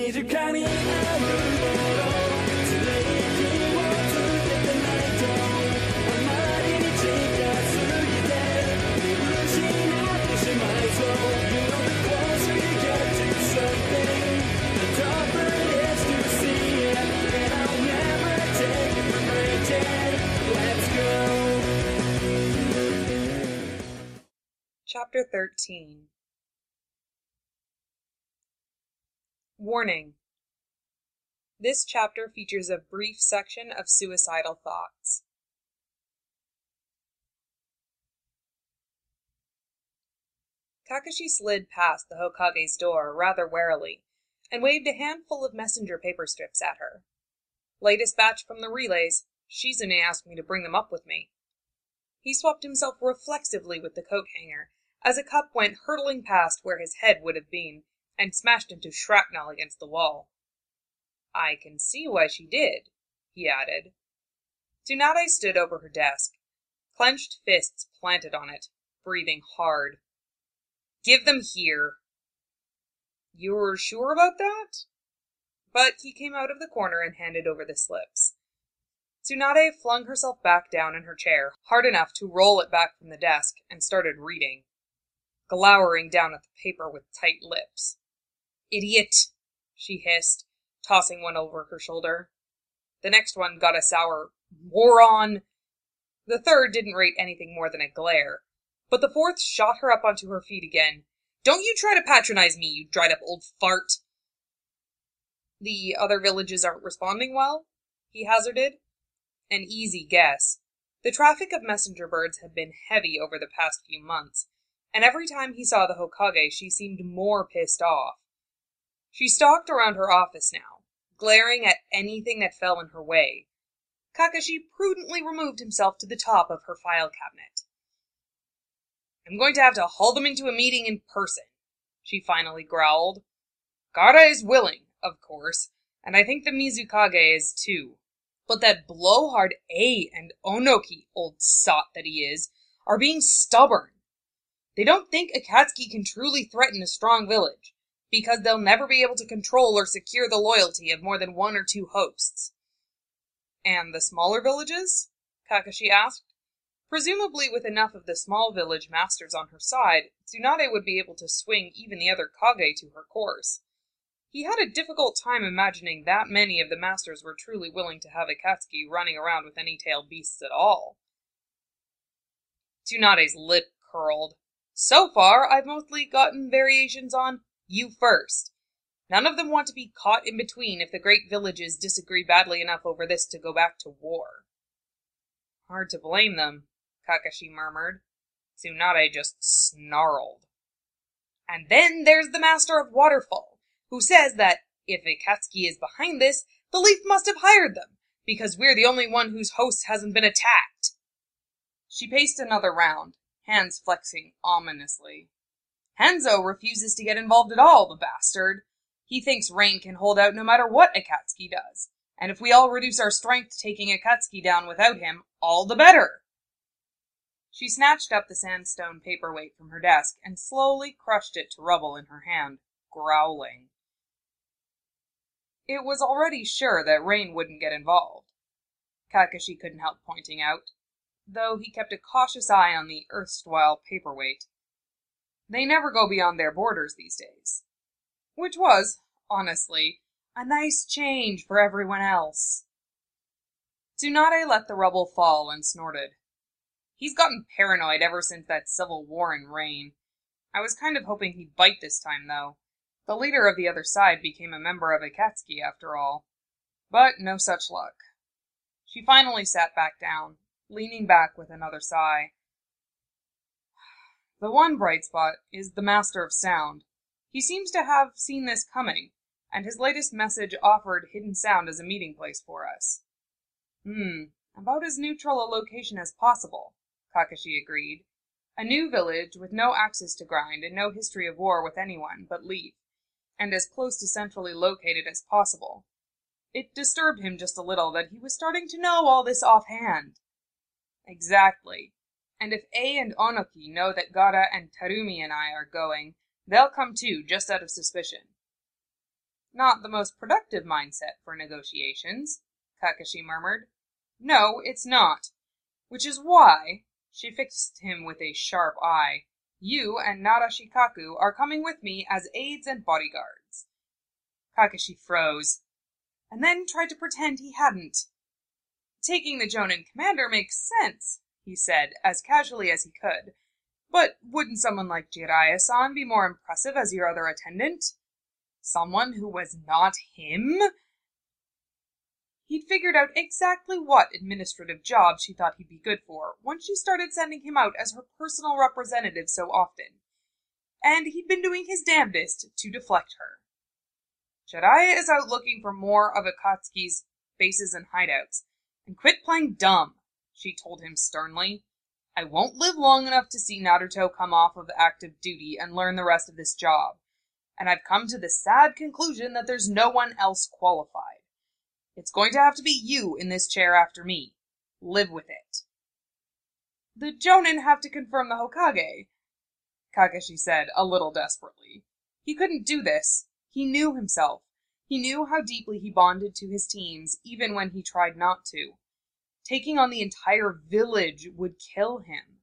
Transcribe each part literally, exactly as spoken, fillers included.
Chapter thirteen. Warning. This chapter features a brief section of suicidal thoughts. Kakashi slid past the Hokage's door rather warily, and waved a handful of messenger paper strips at her. Latest batch from the relays. Shizune asked me to bring them up with me. He swapped himself reflexively with the coat hanger, as a cup went hurtling past where his head would have been, and smashed into shrapnel against the wall. I can see why she did, he added. Tsunade stood over her desk, clenched fists planted on it, breathing hard. Give them here. You're sure about that? But he came out of the corner and handed over the slips. Tsunade flung herself back down in her chair, hard enough to roll it back from the desk, and started reading, glowering down at the paper with tight lips. Idiot, she hissed, tossing one over her shoulder. The next one got a sour moron. The third didn't rate anything more than a glare, but the fourth shot her up onto her feet again. Don't you try to patronize me, you dried-up old fart. The other villages aren't responding well? He hazarded. An easy guess. The traffic of messenger birds had been heavy over the past few months, and every time he saw the Hokage she seemed more pissed off. She stalked around her office now, glaring at anything that fell in her way. Kakashi prudently removed himself to the top of her file cabinet. I'm going to have to haul them into a meeting in person, she finally growled. Gaara is willing, of course, and I think the Mizukage is too. But that blowhard A and Onoki, old sot that he is, are being stubborn. They don't think Akatsuki can truly threaten a strong village, because they'll never be able to control or secure the loyalty of more than one or two hosts. And the smaller villages? Kakashi asked. Presumably with enough of the small village masters on her side, Tsunade would be able to swing even the other Kage to her course. He had a difficult time imagining that many of the masters were truly willing to have Akatsuki running around with any tailed beasts at all. Tsunade's lip curled. So far, I've mostly gotten variations on you first. None of them want to be caught in between if the great villages disagree badly enough over this to go back to war. Hard to blame them, Kakashi murmured. Tsunade just snarled. And then there's the Master of Waterfall, who says that if Akatsuki is behind this, the Leaf must have hired them, because we're the only one whose host hasn't been attacked. She paced another round, hands flexing ominously. Hanzo refuses to get involved at all, the bastard. He thinks Rain can hold out no matter what Akatsuki does, and if we all reduce our strength taking Akatsuki down without him, all the better. She snatched up the sandstone paperweight from her desk and slowly crushed it to rubble in her hand, growling. It was already sure that Rain wouldn't get involved, Kakashi couldn't help pointing out, though he kept a cautious eye on the erstwhile paperweight. They never go beyond their borders these days. Which was, honestly, a nice change for everyone else. Tsunade let the rubble fall and snorted. He's gotten paranoid ever since that civil war in Rain. I was kind of hoping he'd bite this time, though. The leader of the other side became a member of Akatsuki, after all. But no such luck. She finally sat back down, leaning back with another sigh. The one bright spot is the Master of Sound. He seems to have seen this coming, and his latest message offered Hidden Sound as a meeting place for us. Hmm, about as neutral a location as possible, Kakashi agreed. A new village with no axes to grind and no history of war with anyone but Leaf, and as close to centrally located as possible. It disturbed him just a little that he was starting to know all this offhand. Exactly. And if A and Onoki know that Gaara and Tarumi and I are going, they'll come too, just out of suspicion. Not the most productive mindset for negotiations, Kakashi murmured. No, it's not. Which is why, she fixed him with a sharp eye, you and Nara Shikaku are coming with me as aides and bodyguards. Kakashi froze, and then tried to pretend he hadn't. Taking the Jonin commander makes sense, he said, as casually as he could. But wouldn't someone like Jiraiya-san be more impressive as your other attendant? Someone who was not him? He'd figured out exactly what administrative job she thought he'd be good for once she started sending him out as her personal representative so often. And he'd been doing his damnedest to deflect her. Jiraiya is out looking for more of Akatsuki's bases and hideouts. And quit playing dumb, she told him sternly. I won't live long enough to see Naruto come off of active duty and learn the rest of this job. And I've come to the sad conclusion that there's no one else qualified. It's going to have to be you in this chair after me. Live with it. The Jonin have to confirm the Hokage, Kakashi said a little desperately. He couldn't do this. He knew himself. He knew how deeply he bonded to his teams, even when he tried not to. Taking on the entire village would kill him.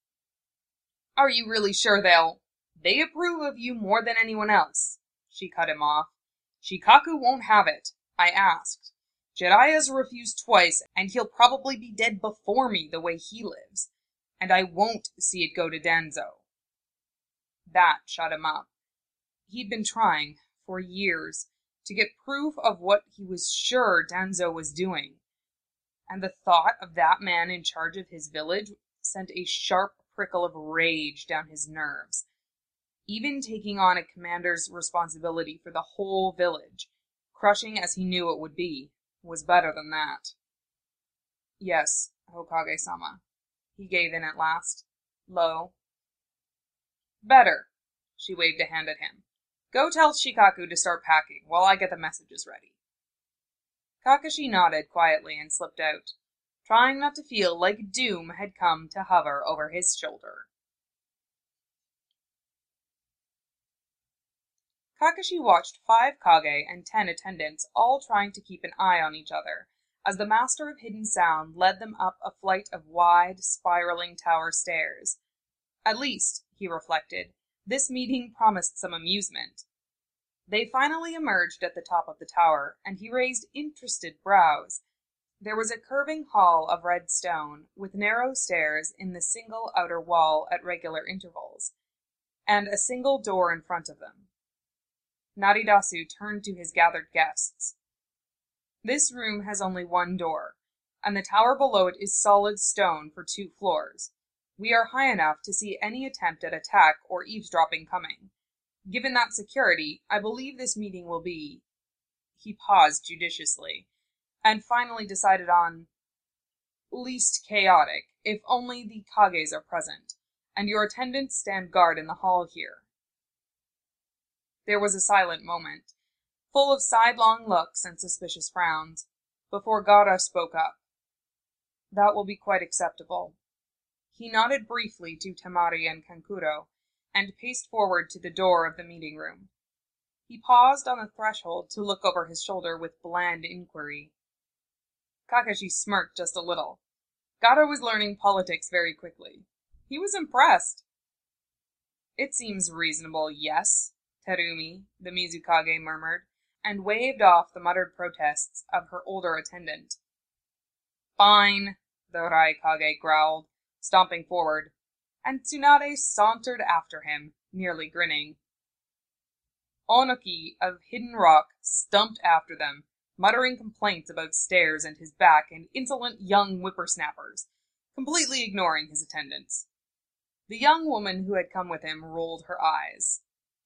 Are you really sure they'll... They approve of you more than anyone else, she cut him off. Shikaku won't have it. I asked. Jiraiya's refused twice, and he'll probably be dead before me the way he lives. And I won't see it go to Danzo. That shut him up. He'd been trying, for years, to get proof of what he was sure Danzo was doing. And the thought of that man in charge of his village sent a sharp prickle of rage down his nerves. Even taking on a commander's responsibility for the whole village, crushing as he knew it would be, was better than that. Yes, Hokage-sama, he gave in at last, low. Better, she waved a hand at him. Go tell Shikaku to start packing while I get the messages ready. Kakashi nodded quietly and slipped out, trying not to feel like doom had come to hover over his shoulder. Kakashi watched five Kage and ten attendants all trying to keep an eye on each other as the Master of Hidden Sound led them up a flight of wide, spiraling tower stairs. At least, he reflected, this meeting promised some amusement. They finally emerged at the top of the tower, and he raised interested brows. There was a curving hall of red stone, with narrow stairs in the single outer wall at regular intervals, and a single door in front of them. Naridasu turned to his gathered guests. This room has only one door, and the tower below it is solid stone for two floors. We are high enough to see any attempt at attack or eavesdropping coming. Given that security, I believe this meeting will be... He paused judiciously, and finally decided on... least chaotic, if only the Kages are present, and your attendants stand guard in the hall here. There was a silent moment, full of sidelong looks and suspicious frowns, before Gaara spoke up. That will be quite acceptable. He nodded briefly to Temari and Kankuro, and paced forward to the door of the meeting room. He paused on the threshold to look over his shoulder with bland inquiry. Kakashi smirked just a little. Gaara was learning politics very quickly. He was impressed. It seems reasonable, yes, Terumi, the Mizukage murmured, and waved off the muttered protests of her older attendant. Fine, the Raikage growled, stomping forward, and Tsunade sauntered after him, nearly grinning. Onoki of Hidden Rock stumped after them, muttering complaints about stairs and his back and insolent young whippersnappers, completely ignoring his attendants. The young woman who had come with him rolled her eyes.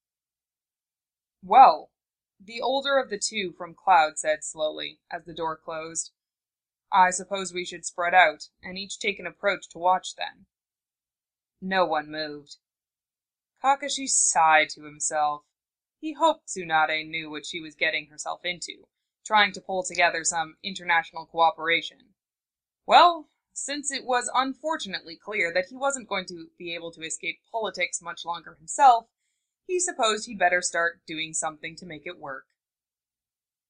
Well, the older of the two from Cloud said slowly, as the door closed, I suppose we should spread out, and each take an approach to watch then. No one moved. Kakashi sighed to himself. He hoped Tsunade knew what she was getting herself into, trying to pull together some international cooperation. Well, since it was unfortunately clear that he wasn't going to be able to escape politics much longer himself, he supposed he'd better start doing something to make it work.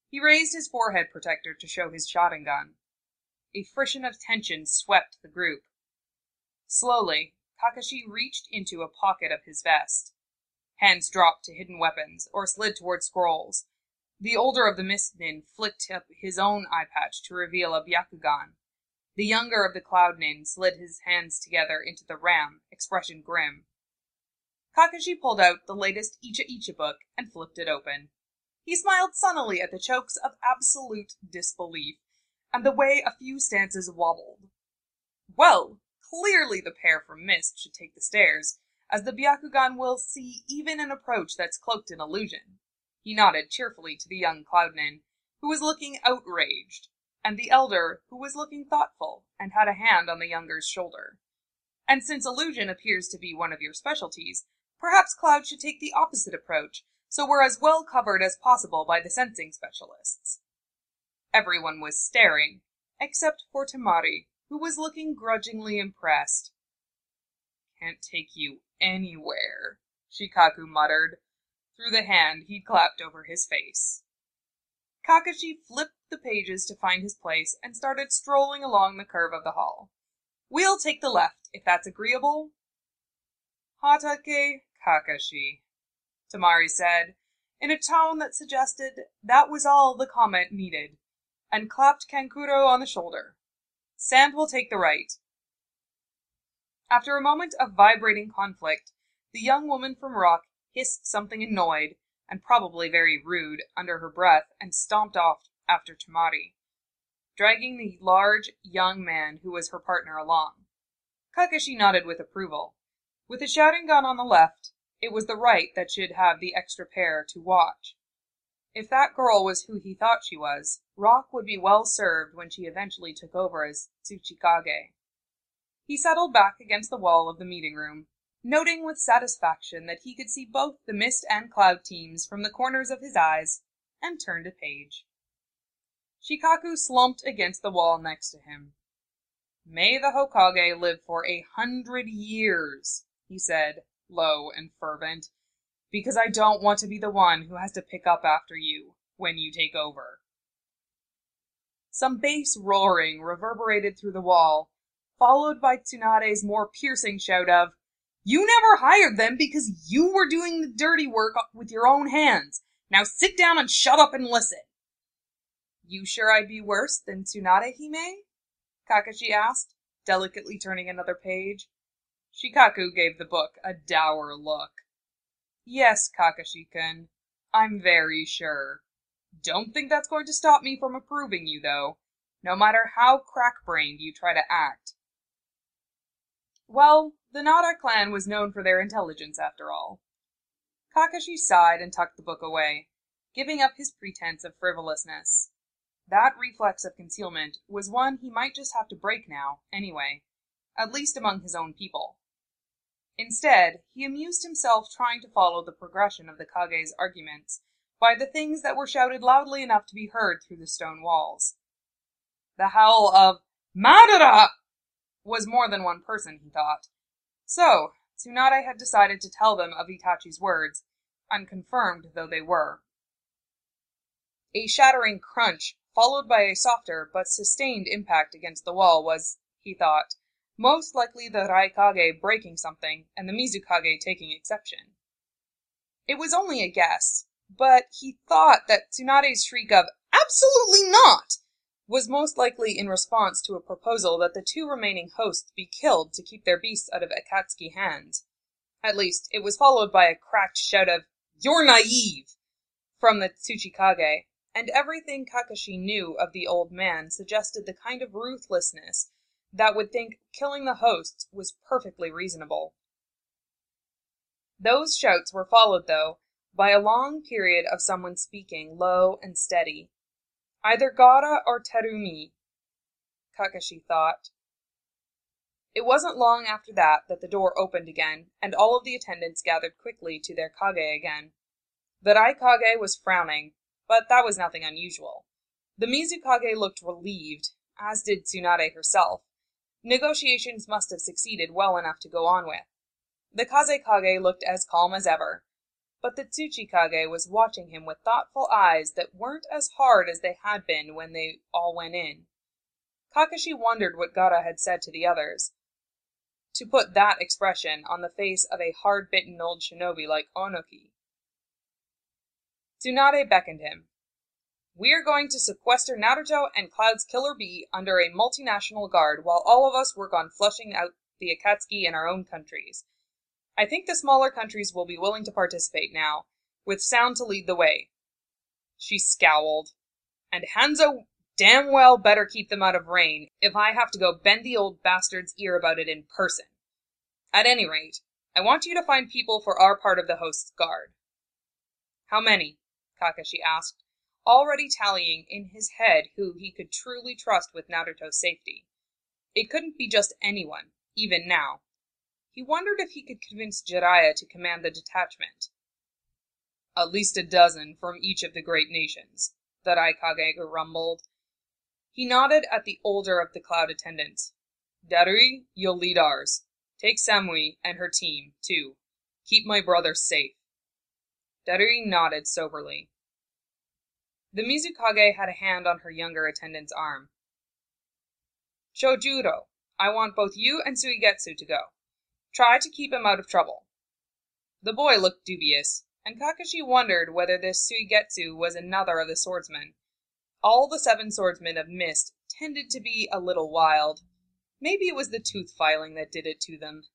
He raised his forehead protector to show his Sharingan. A frisson of tension swept the group. Slowly, Kakashi reached into a pocket of his vest. Hands dropped to hidden weapons, or slid toward scrolls. The older of the Mist Nin flicked up his own eye patch to reveal a Byakugan. The younger of the Cloud Nin slid his hands together into the ram, expression grim. Kakashi pulled out the latest Icha Icha book and flipped it open. He smiled sunnily at the chokes of absolute disbelief, and the way a few stanzas wobbled. Well, clearly the pair from Mist should take the stairs, as the Byakugan will see even an approach that's cloaked in illusion. He nodded cheerfully to the young Cloud Nin, who was looking outraged, and the elder, who was looking thoughtful, and had a hand on the younger's shoulder. And since illusion appears to be one of your specialties, perhaps Cloud should take the opposite approach, so we're as well covered as possible by the sensing specialists. Everyone was staring, except for Temari, who was looking grudgingly impressed. "Can't take you anywhere," Shikaku muttered, through the hand he'd clapped over his face. Kakashi flipped the pages to find his place and started strolling along the curve of the hall. "We'll take the left, if that's agreeable." "Hatake Kakashi," Temari said, in a tone that suggested that was all the comment needed, and clapped Kankuro on the shoulder. "Sand will take the right." After a moment of vibrating conflict, the young woman from Rock hissed something annoyed, and probably very rude, under her breath, and stomped off after Temari, dragging the large, young man who was her partner along. Kakashi nodded with approval. With a Sharingan on the left, it was the right that should have the extra pair to watch. If that girl was who he thought she was, Rock would be well served when she eventually took over as Tsuchikage. He settled back against the wall of the meeting room, noting with satisfaction that he could see both the Mist and Cloud teams from the corners of his eyes, and turned a page. Shikaku slumped against the wall next to him. "May the Hokage live for a hundred years," he said, low and fervent, "because I don't want to be the one who has to pick up after you when you take over." Some bass roaring reverberated through the wall, followed by Tsunade's more piercing shout of, "You never hired them because you were doing the dirty work with your own hands. Now sit down and shut up and listen." "You sure I'd be worse than Tsunade Hime?" Kakashi asked, delicately turning another page. Shikaku gave the book a dour look. "Yes, Kakashi-kun, I'm very sure. Don't think that's going to stop me from approving you, though, no matter how crack-brained you try to act." Well, the Nara clan was known for their intelligence, after all. Kakashi sighed and tucked the book away, giving up his pretense of frivolousness. That reflex of concealment was one he might just have to break now, anyway, at least among his own people. Instead, he amused himself trying to follow the progression of the Kage's arguments by the things that were shouted loudly enough to be heard through the stone walls. The howl of "Madara!" was more than one person, he thought. So, Tsunade had decided to tell them of Itachi's words, unconfirmed though they were. A shattering crunch, followed by a softer but sustained impact against the wall, was, he thought, most likely the Raikage breaking something and the Mizukage taking exception. It was only a guess, but he thought that Tsunade's shriek of "Absolutely not!" was most likely in response to a proposal that the two remaining hosts be killed to keep their beasts out of Akatsuki hands. At least, it was followed by a cracked shout of "You're naive!" from the Tsuchikage, and everything Kakashi knew of the old man suggested the kind of ruthlessness that would think killing the hosts was perfectly reasonable. Those shouts were followed, though, by a long period of someone speaking low and steady. Either Gaara or Terumi, Kakashi thought. It wasn't long after that that the door opened again, and all of the attendants gathered quickly to their Kage again. The Raikage was frowning, but that was nothing unusual. The Mizukage looked relieved, as did Tsunade herself. Negotiations must have succeeded well enough to go on with. The Kazekage looked as calm as ever, but the Tsuchikage was watching him with thoughtful eyes that weren't as hard as they had been when they all went in. Kakashi wondered what Gaara had said to the others, to put that expression on the face of a hard-bitten old shinobi like Onoki. Tsunade beckoned him. "We are going to sequester Naruto and Cloud's Killer Bee under a multinational guard while all of us work on flushing out the Akatsuki in our own countries. I think the smaller countries will be willing to participate now, with Sound to lead the way." She scowled. "And Hanzo damn well better keep them out of rain if I have to go bend the old bastard's ear about it in person. At any rate, I want you to find people for our part of the host's guard." "How many?" Kakashi asked, already tallying in his head who he could truly trust with Naruto's safety. It couldn't be just anyone, even now. He wondered if he could convince Jiraiya to command the detachment. "At least a dozen from each of the great nations," the Raikage rumbled. He nodded at the older of the Cloud attendants. "Darui, you'll lead ours. Take Samui and her team, too. Keep my brother safe." Darui nodded soberly. The Mizukage had a hand on her younger attendant's arm. "Chojuro, I want both you and Suigetsu to go. Try to keep him out of trouble." The boy looked dubious, and Kakashi wondered whether this Suigetsu was another of the swordsmen. All the seven swordsmen of Mist tended to be a little wild. Maybe it was the tooth filing that did it to them.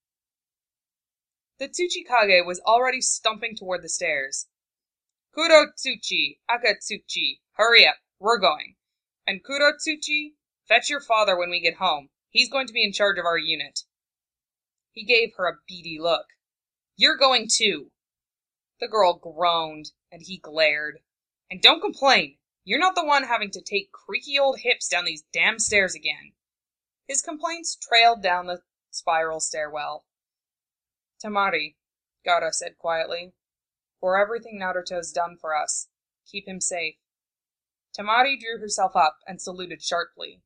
The Tsuchikage was already stumping toward the stairs. "Kurotsuchi, Akatsuchi, hurry up, we're going. And Kurotsuchi, fetch your father when we get home. He's going to be in charge of our unit." He gave her a beady look. "You're going too." The girl groaned, and he glared. "And don't complain. You're not the one having to take creaky old hips down these damn stairs again." His complaints trailed down the spiral stairwell. "Temari," Gaara said quietly, "for everything Naruto's done for us, keep him safe." Temari drew herself up and saluted sharply.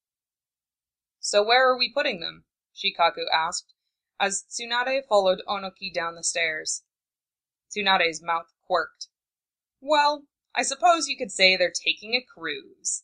"So where are we putting them?" Shikaku asked, as Tsunade followed Onoki down the stairs. Tsunade's mouth quirked. "Well, I suppose you could say they're taking a cruise."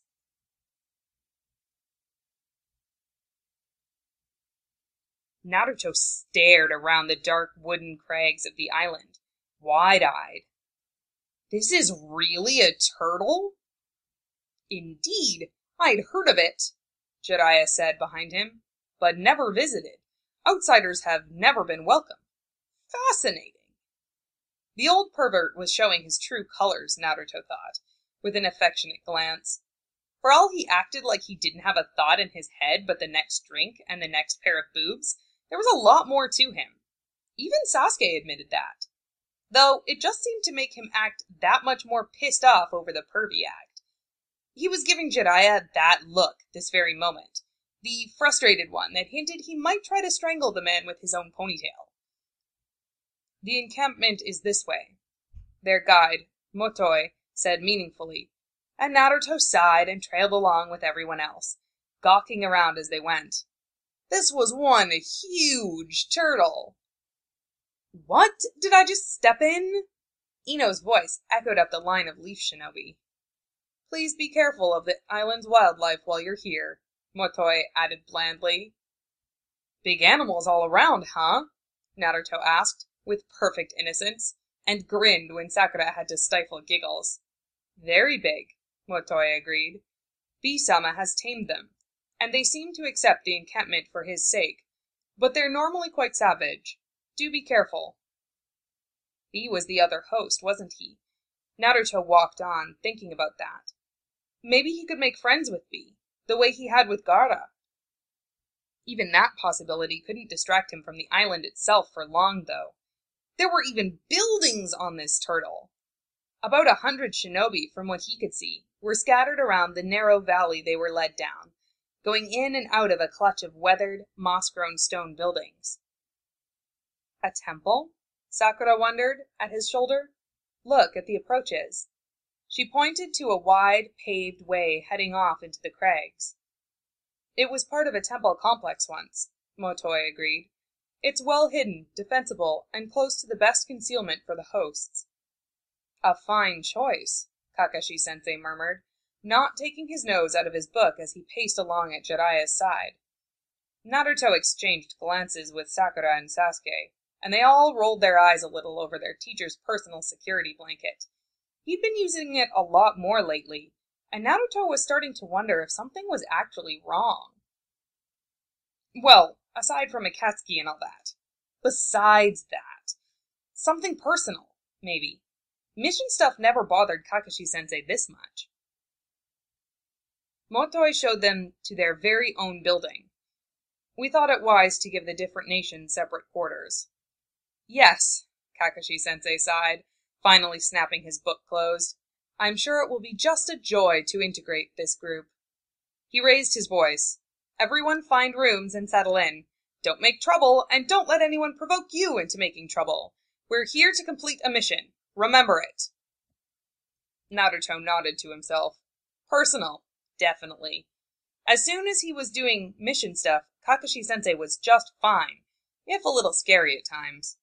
Naruto stared around the dark wooden crags of the island, wide-eyed. "This is really a turtle?" "Indeed, I'd heard of it," Jiraiya said behind him, "but never visited. Outsiders have never been welcome. Fascinating." The old pervert was showing his true colors, Naruto thought, with an affectionate glance. For all he acted like he didn't have a thought in his head but the next drink and the next pair of boobs, there was a lot more to him. Even Sasuke admitted that. Though it just seemed to make him act that much more pissed off over the pervy act. He was giving Jiraiya that look this very moment, the frustrated one that hinted he might try to strangle the man with his own ponytail. "The encampment is this way," their guide, Motoi, said meaningfully, and Naruto sighed and trailed along with everyone else, gawking around as they went. This was one huge turtle. "What did I just step in?" Ino's voice echoed up the line of Leaf Shinobi. "Please be careful of the island's wildlife while you're here," Motoi added blandly. "Big animals all around, huh?" Naruto asked, with perfect innocence, and grinned when Sakura had to stifle giggles. "Very big," Motoi agreed. "Bee-sama has tamed them, and they seem to accept the encampment for his sake, but they're normally quite savage. Do be careful." He was the other host, wasn't he? Naruto walked on, thinking about that. Maybe he could make friends with Bee, the way he had with Gaara. Even that possibility couldn't distract him from the island itself for long, though. There were even buildings on this turtle. About a hundred shinobi, from what he could see, were scattered around the narrow valley they were led down, going in and out of a clutch of weathered, moss-grown stone buildings. A temple? Sakura wondered, at his shoulder. Look at the approaches. She pointed to a wide, paved way heading off into the crags. It was part of a temple complex once, Motoi agreed. It's well hidden, defensible, and close to the best concealment for the hosts. A fine choice, Kakashi-sensei murmured, not taking his nose out of his book as he paced along at Jiraiya's side. Naruto exchanged glances with Sakura and Sasuke, and they all rolled their eyes a little over their teacher's personal security blanket. He'd been using it a lot more lately, and Naruto was starting to wonder if something was actually wrong. Well, aside from Akatsuki and all that. Besides that. Something personal, maybe. Mission stuff never bothered Kakashi-sensei this much. Motoi showed them to their very own building. We thought it wise to give the different nations separate quarters. Yes, Kakashi-sensei sighed, finally snapping his book closed. I'm sure it will be just a joy to integrate this group. He raised his voice. Everyone find rooms and settle in. Don't make trouble, and don't let anyone provoke you into making trouble. We're here to complete a mission. Remember it. Naruto nodded to himself. Personal, definitely. As soon as he was doing mission stuff, Kakashi-sensei was just fine, if a little scary at times.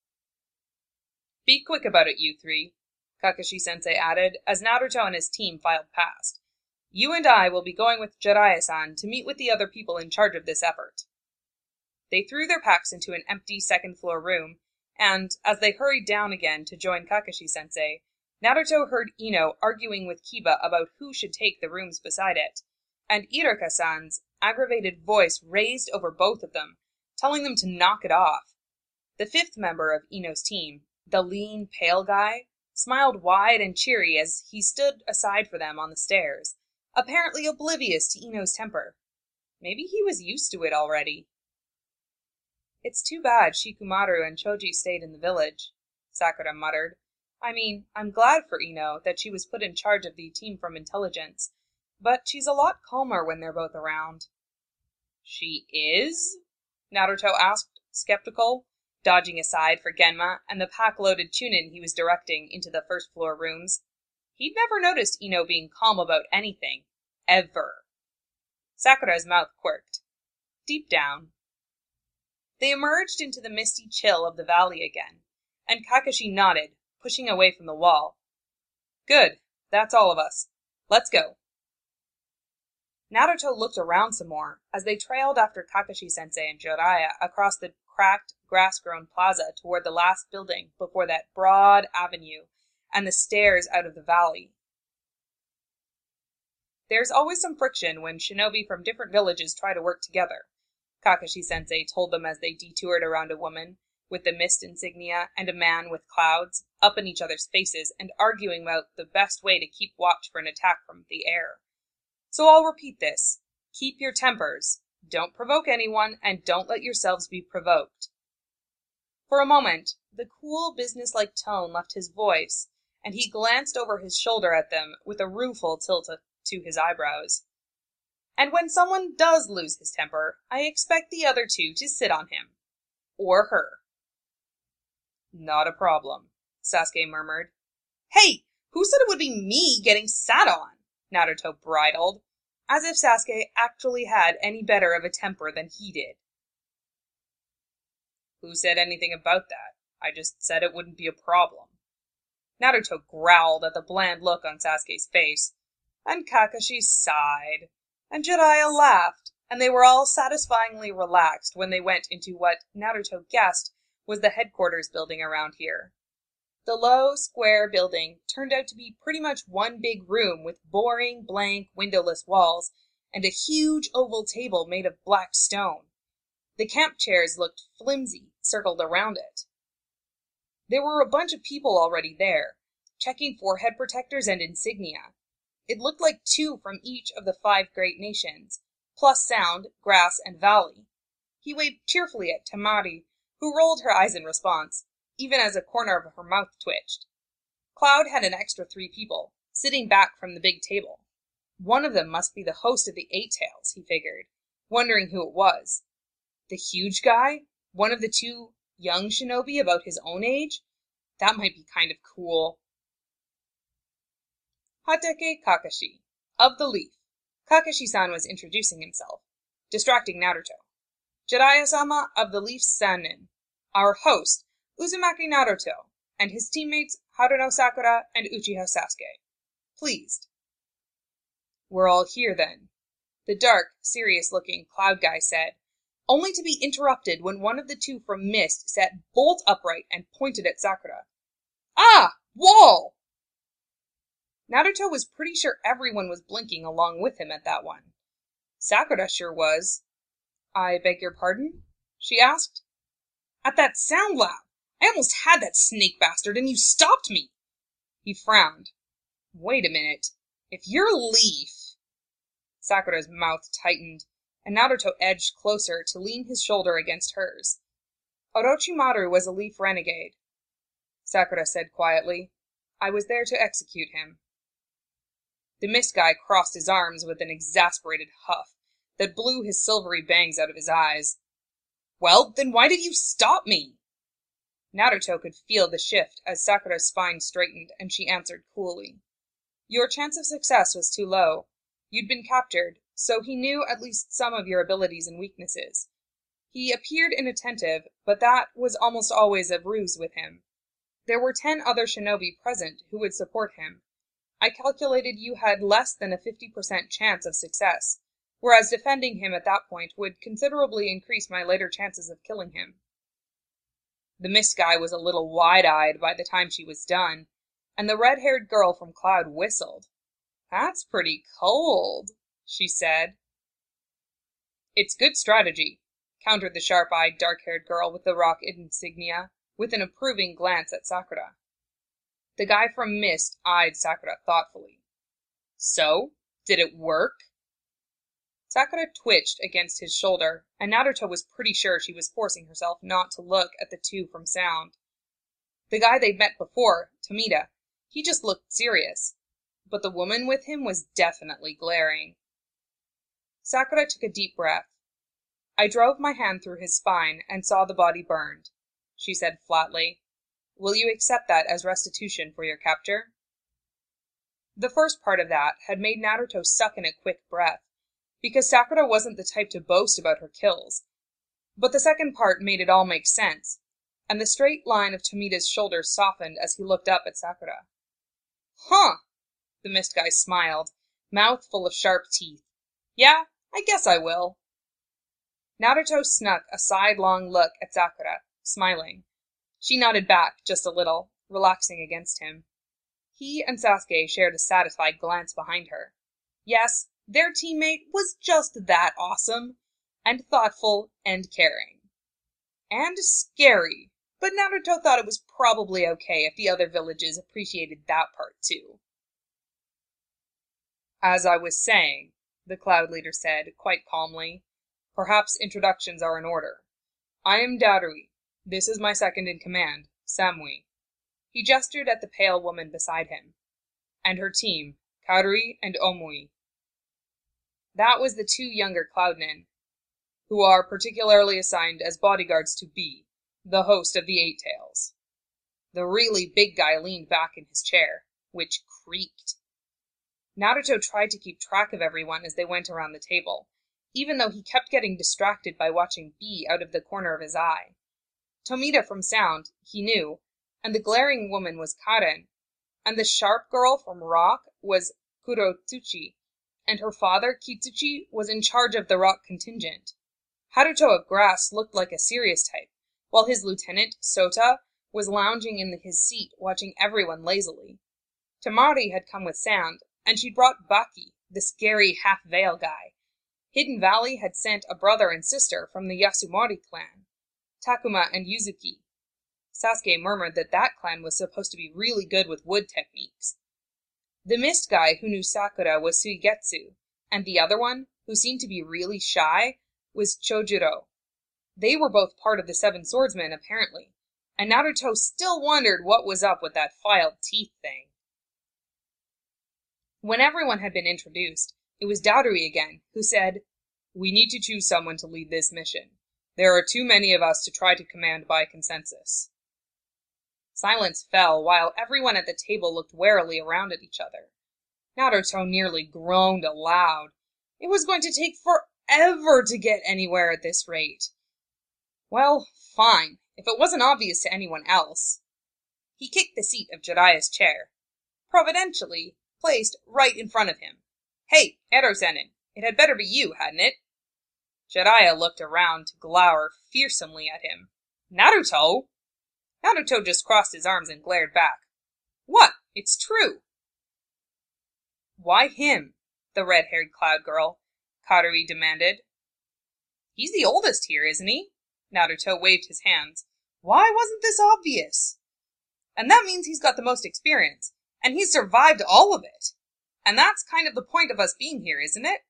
Be quick about it, you three, Kakashi-sensei added, as Naruto and his team filed past. You and I will be going with Jiraiya-san to meet with the other people in charge of this effort. They threw their packs into an empty second-floor room, and, as they hurried down again to join Kakashi-sensei, Naruto heard Ino arguing with Kiba about who should take the rooms beside it, and Iruka-san's aggravated voice raised over both of them, telling them to knock it off. The fifth member of Ino's team, the lean, pale guy, smiled wide and cheery as he stood aside for them on the stairs, apparently oblivious to Ino's temper. Maybe he was used to it already. It's too bad Shikamaru and Choji stayed in the village, Sakura muttered. I mean, I'm glad for Ino that she was put in charge of the team from intelligence, but she's a lot calmer when they're both around. She is? Naruto asked, skeptical, dodging aside for Genma and the pack-loaded Chunin he was directing into the first-floor rooms. He'd never noticed Ino being calm about anything. Ever. Sakura's mouth quirked. Deep down. They emerged into the misty chill of the valley again, and Kakashi nodded, pushing away from the wall. Good. That's all of us. Let's go. Naruto looked around some more as they trailed after Kakashi-sensei and Jiraiya across the cracked, grass-grown plaza toward the last building before that broad avenue and the stairs out of the valley. There's always some friction when shinobi from different villages try to work together, Kakashi-sensei told them as they detoured around a woman with the mist insignia and a man with clouds up in each other's faces and arguing about the best way to keep watch for an attack from the air. So I'll repeat this. Keep your tempers. Don't provoke anyone, and don't let yourselves be provoked. For a moment, the cool, businesslike tone left his voice, and he glanced over his shoulder at them with a rueful tilt to his eyebrows. And when someone does lose his temper, I expect the other two to sit on him. Or her. Not a problem, Sasuke murmured. Hey! Who said it would be me getting sat on? Naruto bridled, as if Sasuke actually had any better of a temper than he did. Who said anything about that? I just said it wouldn't be a problem. Naruto growled at the bland look on Sasuke's face, and Kakashi sighed, and Jiraiya laughed, and they were all satisfyingly relaxed when they went into what Naruto guessed was the headquarters building around here. The low, square building turned out to be pretty much one big room with boring, blank, windowless walls and a huge oval table made of black stone. The camp chairs looked flimsy, circled around it. There were a bunch of people already there, checking forehead protectors and insignia. It looked like two from each of the five great nations, plus Sound, Grass, and Valley. He waved cheerfully at Temari, who rolled her eyes in response, even as a corner of her mouth twitched. Cloud had an extra three people, sitting back from the big table. One of them must be the host of the Eight Tails, he figured, wondering who it was. The huge guy? One of the two young shinobi about his own age? That might be kind of cool. Hatake Kakashi, of the Leaf. Kakashi-san was introducing himself, distracting Naruto. Jiraiya-sama of the Leaf Sannin, our host, Uzumaki Naruto, and his teammates Haruno Sakura, and Uchiha Sasuke. Pleased. We're all here, then, the dark, serious-looking Cloud Guy said, only to be interrupted when one of the two from Mist sat bolt upright and pointed at Sakura. Ah! Wall! Naruto was pretty sure everyone was blinking along with him at that one. Sakura sure was. I beg your pardon? She asked. At that sound lab! I almost had that snake bastard and you stopped me! He frowned. Wait a minute. If you're Leaf... Sakura's mouth tightened, and Naruto edged closer to lean his shoulder against hers. Orochimaru was a Leaf renegade. Sakura said quietly, I was there to execute him. The Mist Guy crossed his arms with an exasperated huff that blew his silvery bangs out of his eyes. Well, then why did you stop me? Naruto could feel the shift as Sakura's spine straightened, and she answered coolly. Your chance of success was too low. You'd been captured, so he knew at least some of your abilities and weaknesses. He appeared inattentive, but that was almost always a ruse with him. There were ten other shinobi present who would support him. I calculated you had less than a fifty percent chance of success, whereas defending him at that point would considerably increase my later chances of killing him. The Mist Guy was a little wide-eyed by the time she was done, and the red-haired girl from Cloud whistled. That's pretty cold, she said. It's good strategy, countered the sharp-eyed, dark-haired girl with the rock insignia, with an approving glance at Sakura. The guy from Mist eyed Sakura thoughtfully. So, did it work? Sakura twitched against his shoulder, and Naruto was pretty sure she was forcing herself not to look at the two from Sound. The guy they'd met before, Tomita, he just looked serious. But the woman with him was definitely glaring. Sakura took a deep breath. I drove my hand through his spine and saw the body burned, she said flatly. Will you accept that as restitution for your capture? The first part of that had made Naruto suck in a quick breath, because Sakura wasn't the type to boast about her kills. But the second part made it all make sense, and the straight line of Tomita's shoulders softened as he looked up at Sakura. Huh! The Mist Guy smiled, mouth full of sharp teeth. Yeah, I guess I will. Naruto snuck a sidelong look at Sakura, smiling. She nodded back just a little, relaxing against him. He and Sasuke shared a satisfied glance behind her. Yes, their teammate was just that awesome, and thoughtful and caring. And scary, but Naruto thought it was probably okay if the other villages appreciated that part too. As I was saying, the Cloud Leader said, quite calmly, perhaps introductions are in order. I am Darui. This is my second in command, Samui. He gestured at the pale woman beside him. And her team, Karui and Omui. That was the two younger Cloudnen, who are particularly assigned as bodyguards to B, the host of the Eight Tails. The really big guy leaned back in his chair, which creaked. Naruto tried to keep track of everyone as they went around the table, even though he kept getting distracted by watching B out of the corner of his eye. Tomita from Sound, he knew, and the glaring woman was Karen, and the sharp girl from Rock was Kurotsuchi, and her father, Kitsuchi, was in charge of the Rock contingent. Haruto of Grass looked like a serious type, while his lieutenant, Sota, was lounging in his seat watching everyone lazily. Temari had come with Sound, and she'd brought Baki, the scary half-veil guy. Hidden Valley had sent a brother and sister from the Yasumari clan, Takuma and Yuzuki. Sasuke murmured that that clan was supposed to be really good with wood techniques. The Mist Guy who knew Sakura was Suigetsu, and the other one, who seemed to be really shy, was Chojuro. They were both part of the Seven Swordsmen, apparently, and Naruto still wondered what was up with that filed teeth thing. When everyone had been introduced, it was Darui again, who said, We need to choose someone to lead this mission. There are too many of us to try to command by consensus. Silence fell while everyone at the table looked warily around at each other. Naruto nearly groaned aloud. It was going to take forever to get anywhere at this rate. Well, fine, if it wasn't obvious to anyone else. He kicked the seat of Jiraiya's chair, providentially placed right in front of him. "Hey, Erosenin, it had better be you, hadn't it?" Jiraiya looked around to glower fearsomely at him. "Naruto?" Naruto just crossed his arms and glared back. "What? It's true." "Why him?" the red-haired cloud girl, Karui demanded. "He's the oldest here, isn't he?" Naruto waved his hands. "Why wasn't this obvious? And that means he's got the most experience, and he's survived all of it. And that's kind of the point of us being here, isn't it?"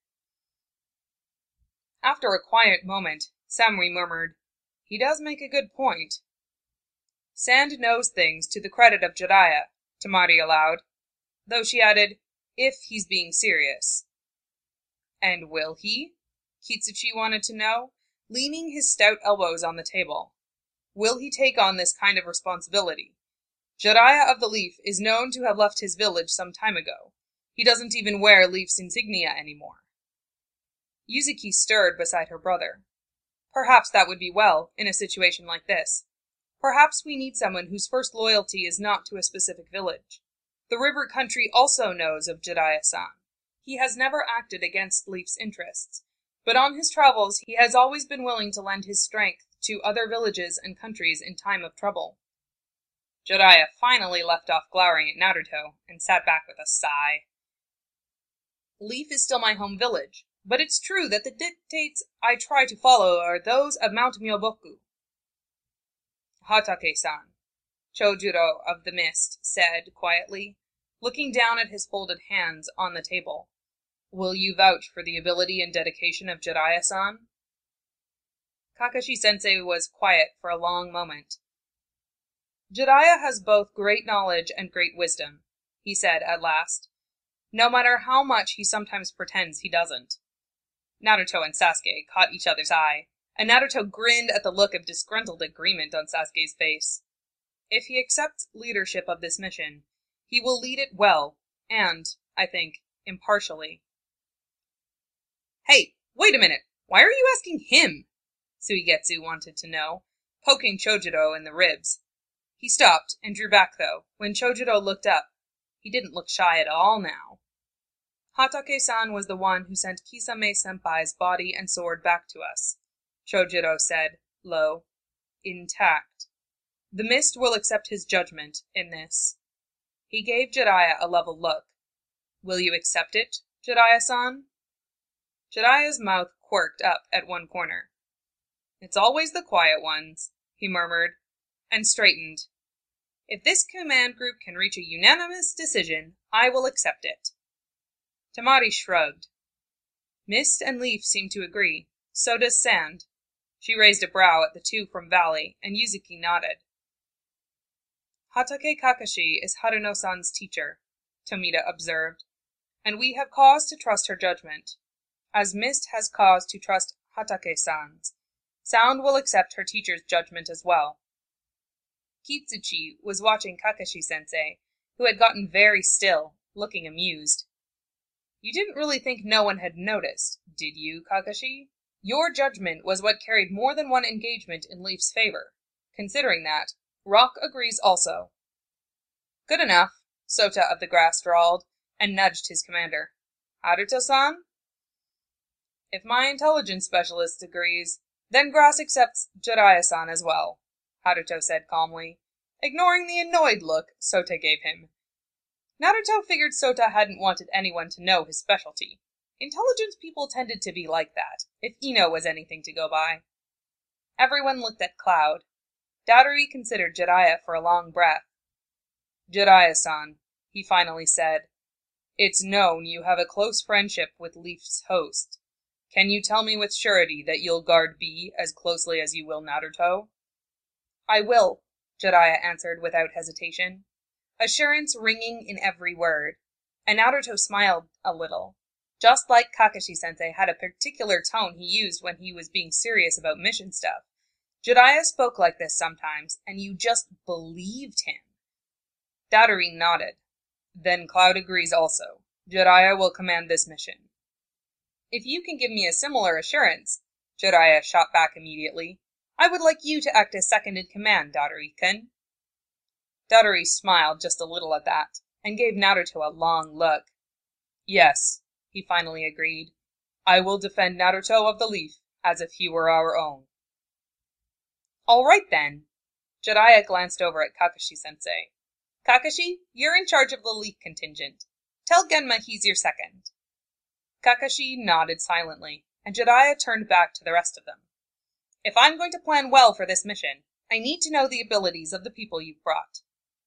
After a quiet moment, Samui murmured, "He does make a good point." "Sand knows things to the credit of Jiraiya," Temari allowed, though she added, "if he's being serious." "And will he?" Kitsuchi wanted to know, leaning his stout elbows on the table. "Will he take on this kind of responsibility? Jiraiya of the Leaf is known to have left his village some time ago. He doesn't even wear Leaf's insignia anymore." Yuzuki stirred beside her brother. "Perhaps that would be well, in a situation like this. Perhaps we need someone whose first loyalty is not to a specific village. The river country also knows of Jiraiya-san. He has never acted against Leaf's interests, but on his travels he has always been willing to lend his strength to other villages and countries in time of trouble." Jiraiya finally left off glowering at Naruto and sat back with a sigh. "Leaf is still my home village, but it's true that the dictates I try to follow are those of Mount Myoboku." "Hatake-san," Chojuro of the Mist said quietly, looking down at his folded hands on the table, "will you vouch for the ability and dedication of Jiraiya-san?" Kakashi-sensei was quiet for a long moment. "Jiraiya has both great knowledge and great wisdom," he said at last, "no matter how much he sometimes pretends he doesn't." Naruto and Sasuke caught each other's eye, and Naruto grinned at the look of disgruntled agreement on Sasuke's face. If he accepts leadership of this mission, he will lead it well, and, I think, impartially. "Hey, wait a minute! Why are you asking him?" Suigetsu wanted to know, poking Chojuro in the ribs. He stopped and drew back, though, when Chojuro looked up. He didn't look shy at all now. "Hatake-san was the one who sent Kisame-senpai's body and sword back to us," Chojuro said, low, "intact. The Mist will accept his judgment in this." He gave Jiraiya a level look. "Will you accept it, Jiraiya-san?" Jiraiya's mouth quirked up at one corner. "It's always the quiet ones," he murmured, and straightened. "If this command group can reach a unanimous decision, I will accept it." Temari shrugged. "Mist and Leaf seem to agree. So does Sand." She raised a brow at the two from Valley, and Yuzuki nodded. "Hatake Kakashi is Haruno-san's teacher," Tomita observed, "and we have cause to trust her judgment. As Mist has cause to trust Hatake-san's, Sound will accept her teacher's judgment as well." Kitsuchi was watching Kakashi-sensei, who had gotten very still, looking amused. "You didn't really think no one had noticed, did you, Kakashi? Your judgment was what carried more than one engagement in Leaf's favor. Considering that, Rock agrees also." "Good enough," Sota of the Grass drawled, and nudged his commander. "Haruto-san?" "If my intelligence specialist agrees, then Grass accepts Jiraiya-san as well," Haruto said calmly, ignoring the annoyed look Sota gave him. Naruto figured Sota hadn't wanted anyone to know his specialty. Intelligence people tended to be like that, if Ino was anything to go by. Everyone looked at Cloud. Darui considered Jiraiya for a long breath. "Jiraiya-san," he finally said, "it's known you have a close friendship with Leaf's host. Can you tell me with surety that you'll guard B as closely as you will Naruto?" "I will," Jiraiya answered without hesitation, assurance ringing in every word, and Naruto smiled a little. Just like Kakashi-sensei had a particular tone he used when he was being serious about mission stuff, Jiraiya spoke like this sometimes, and you just believed him. Darui nodded. "Then Cloud agrees also. Jiraiya will command this mission." "If you can give me a similar assurance," Jiraiya shot back immediately, "I would like you to act as second in command, Darui-kun." Dottery smiled just a little at that, and gave Naruto a long look. Yes, he finally agreed. I will defend Naruto of the Leaf as if he were our own. All right then. Jiraiya glanced over at Kakashi-sensei. Kakashi, you're in charge of the Leaf contingent. Tell Genma he's your second. Kakashi nodded silently, and Jiraiya turned back to the rest of them. If I'm going to plan well for this mission, I need to know the abilities of the people you've brought.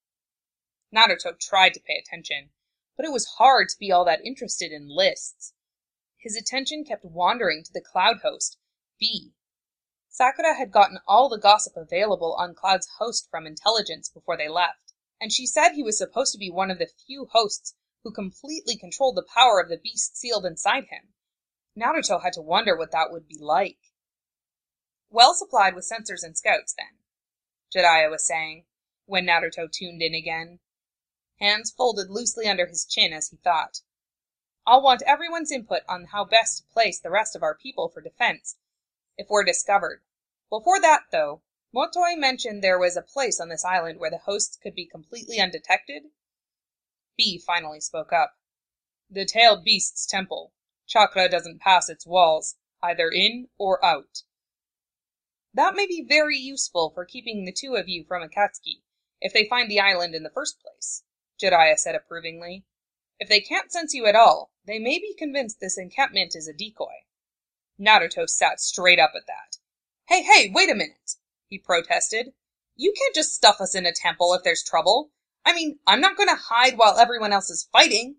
Naruto tried to pay attention, but it was hard to be all that interested in lists. His attention kept wandering to the Cloud host, B. Sakura had gotten all the gossip available on Cloud's host from intelligence before they left, and she said he was supposed to be one of the few hosts who completely controlled the power of the beast sealed inside him. Naruto had to wonder what that would be like. Well supplied with sensors and scouts, then, Jiraiya was saying, when Naruto tuned in again. Hands folded loosely under his chin as he thought. I'll want everyone's input on how best to place the rest of our people for defense, if we're discovered. Before that, though, Motoi mentioned there was a place on this island where the hosts could be completely undetected. B finally spoke up. The Tailed Beast's temple. Chakra doesn't pass its walls, either in or out. That may be very useful for keeping the two of you from Akatsuki, if they find the island in the first place, Jiraiya said approvingly. If they can't sense you at all, they may be convinced this encampment is a decoy. Naruto sat straight up at that. Hey, hey, wait a minute, he protested. You can't just stuff us in a temple if there's trouble. I mean, I'm not going to hide while everyone else is fighting.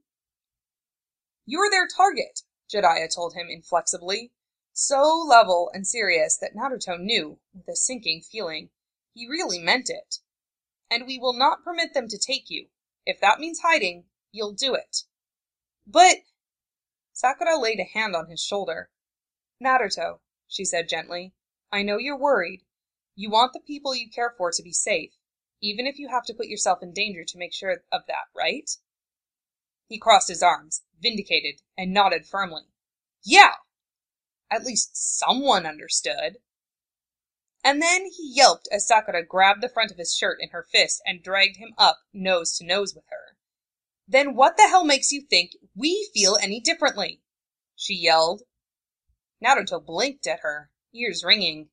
You're their target, Jiraiya told him inflexibly, so level and serious that Naruto knew, with a sinking feeling, he really meant it. And we will not permit them to take you. If that means hiding, you'll do it. But... Sakura laid a hand on his shoulder. Naruto, she said gently, I know you're worried. You want the people you care for to be safe, even if you have to put yourself in danger to make sure of that, right? He crossed his arms, vindicated, and nodded firmly. Yeah! At least someone understood. And then he yelped as Sakura grabbed the front of his shirt in her fist and dragged him up nose to nose with her. Then what the hell makes you think we feel any differently? She yelled. Naruto blinked at her, ears ringing.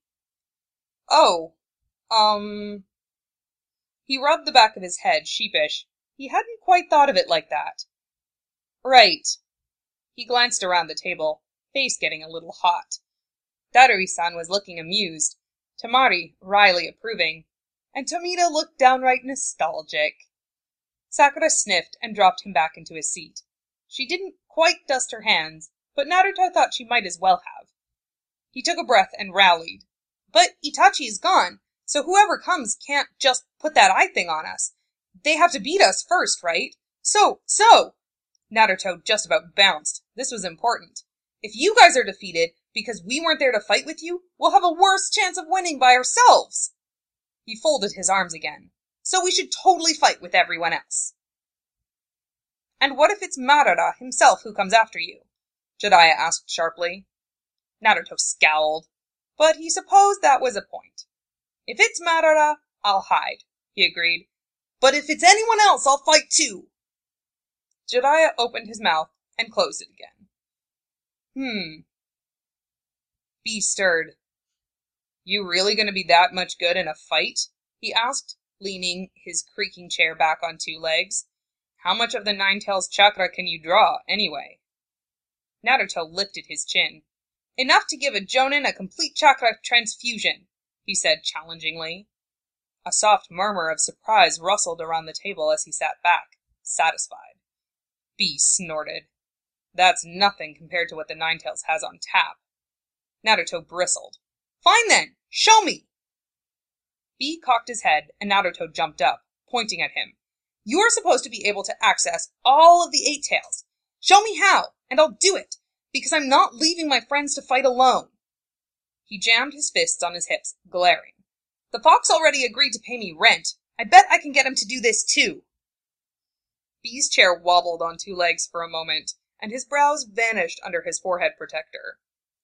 Oh, um... He rubbed the back of his head, sheepish. He hadn't quite thought of it like that. Right. He glanced around the table, face getting a little hot. Darui-san was looking amused, Temari wryly approving, and Tomita looked downright nostalgic. Sakura sniffed and dropped him back into his seat. She didn't quite dust her hands, but Naruto thought she might as well have. He took a breath and rallied. But Itachi is gone, so whoever comes can't just put that eye thing on us. They have to beat us first, right? So, so! Naruto just about bounced. This was important. If you guys are defeated because we weren't there to fight with you, we'll have a worse chance of winning by ourselves. He folded his arms again. So we should totally fight with everyone else. And what if it's Madara himself who comes after you? Jiraiya asked sharply. Naruto scowled, but he supposed that was a point. If it's Madara, I'll hide, he agreed. But if it's anyone else, I'll fight too. Jiraiya opened his mouth and closed it again. Hmm. B stirred. You really gonna be that much good in a fight? He asked, leaning his creaking chair back on two legs. How much of the Nine-Tails chakra can you draw, anyway? Naruto lifted his chin. Enough to give a Jonin a complete chakra transfusion, he said challengingly. A soft murmur of surprise rustled around the table as he sat back, satisfied. B snorted. That's nothing compared to what the Nine-Tails has on tap. Naruto bristled. Fine then, show me! B cocked his head, and Naruto jumped up, pointing at him. You're supposed to be able to access all of the Eight Tails. Show me how, and I'll do it, because I'm not leaving my friends to fight alone. He jammed his fists on his hips, glaring. The fox already agreed to pay me rent. I bet I can get him to do this too. B's chair wobbled on two legs for a moment, and his brows vanished under his forehead protector.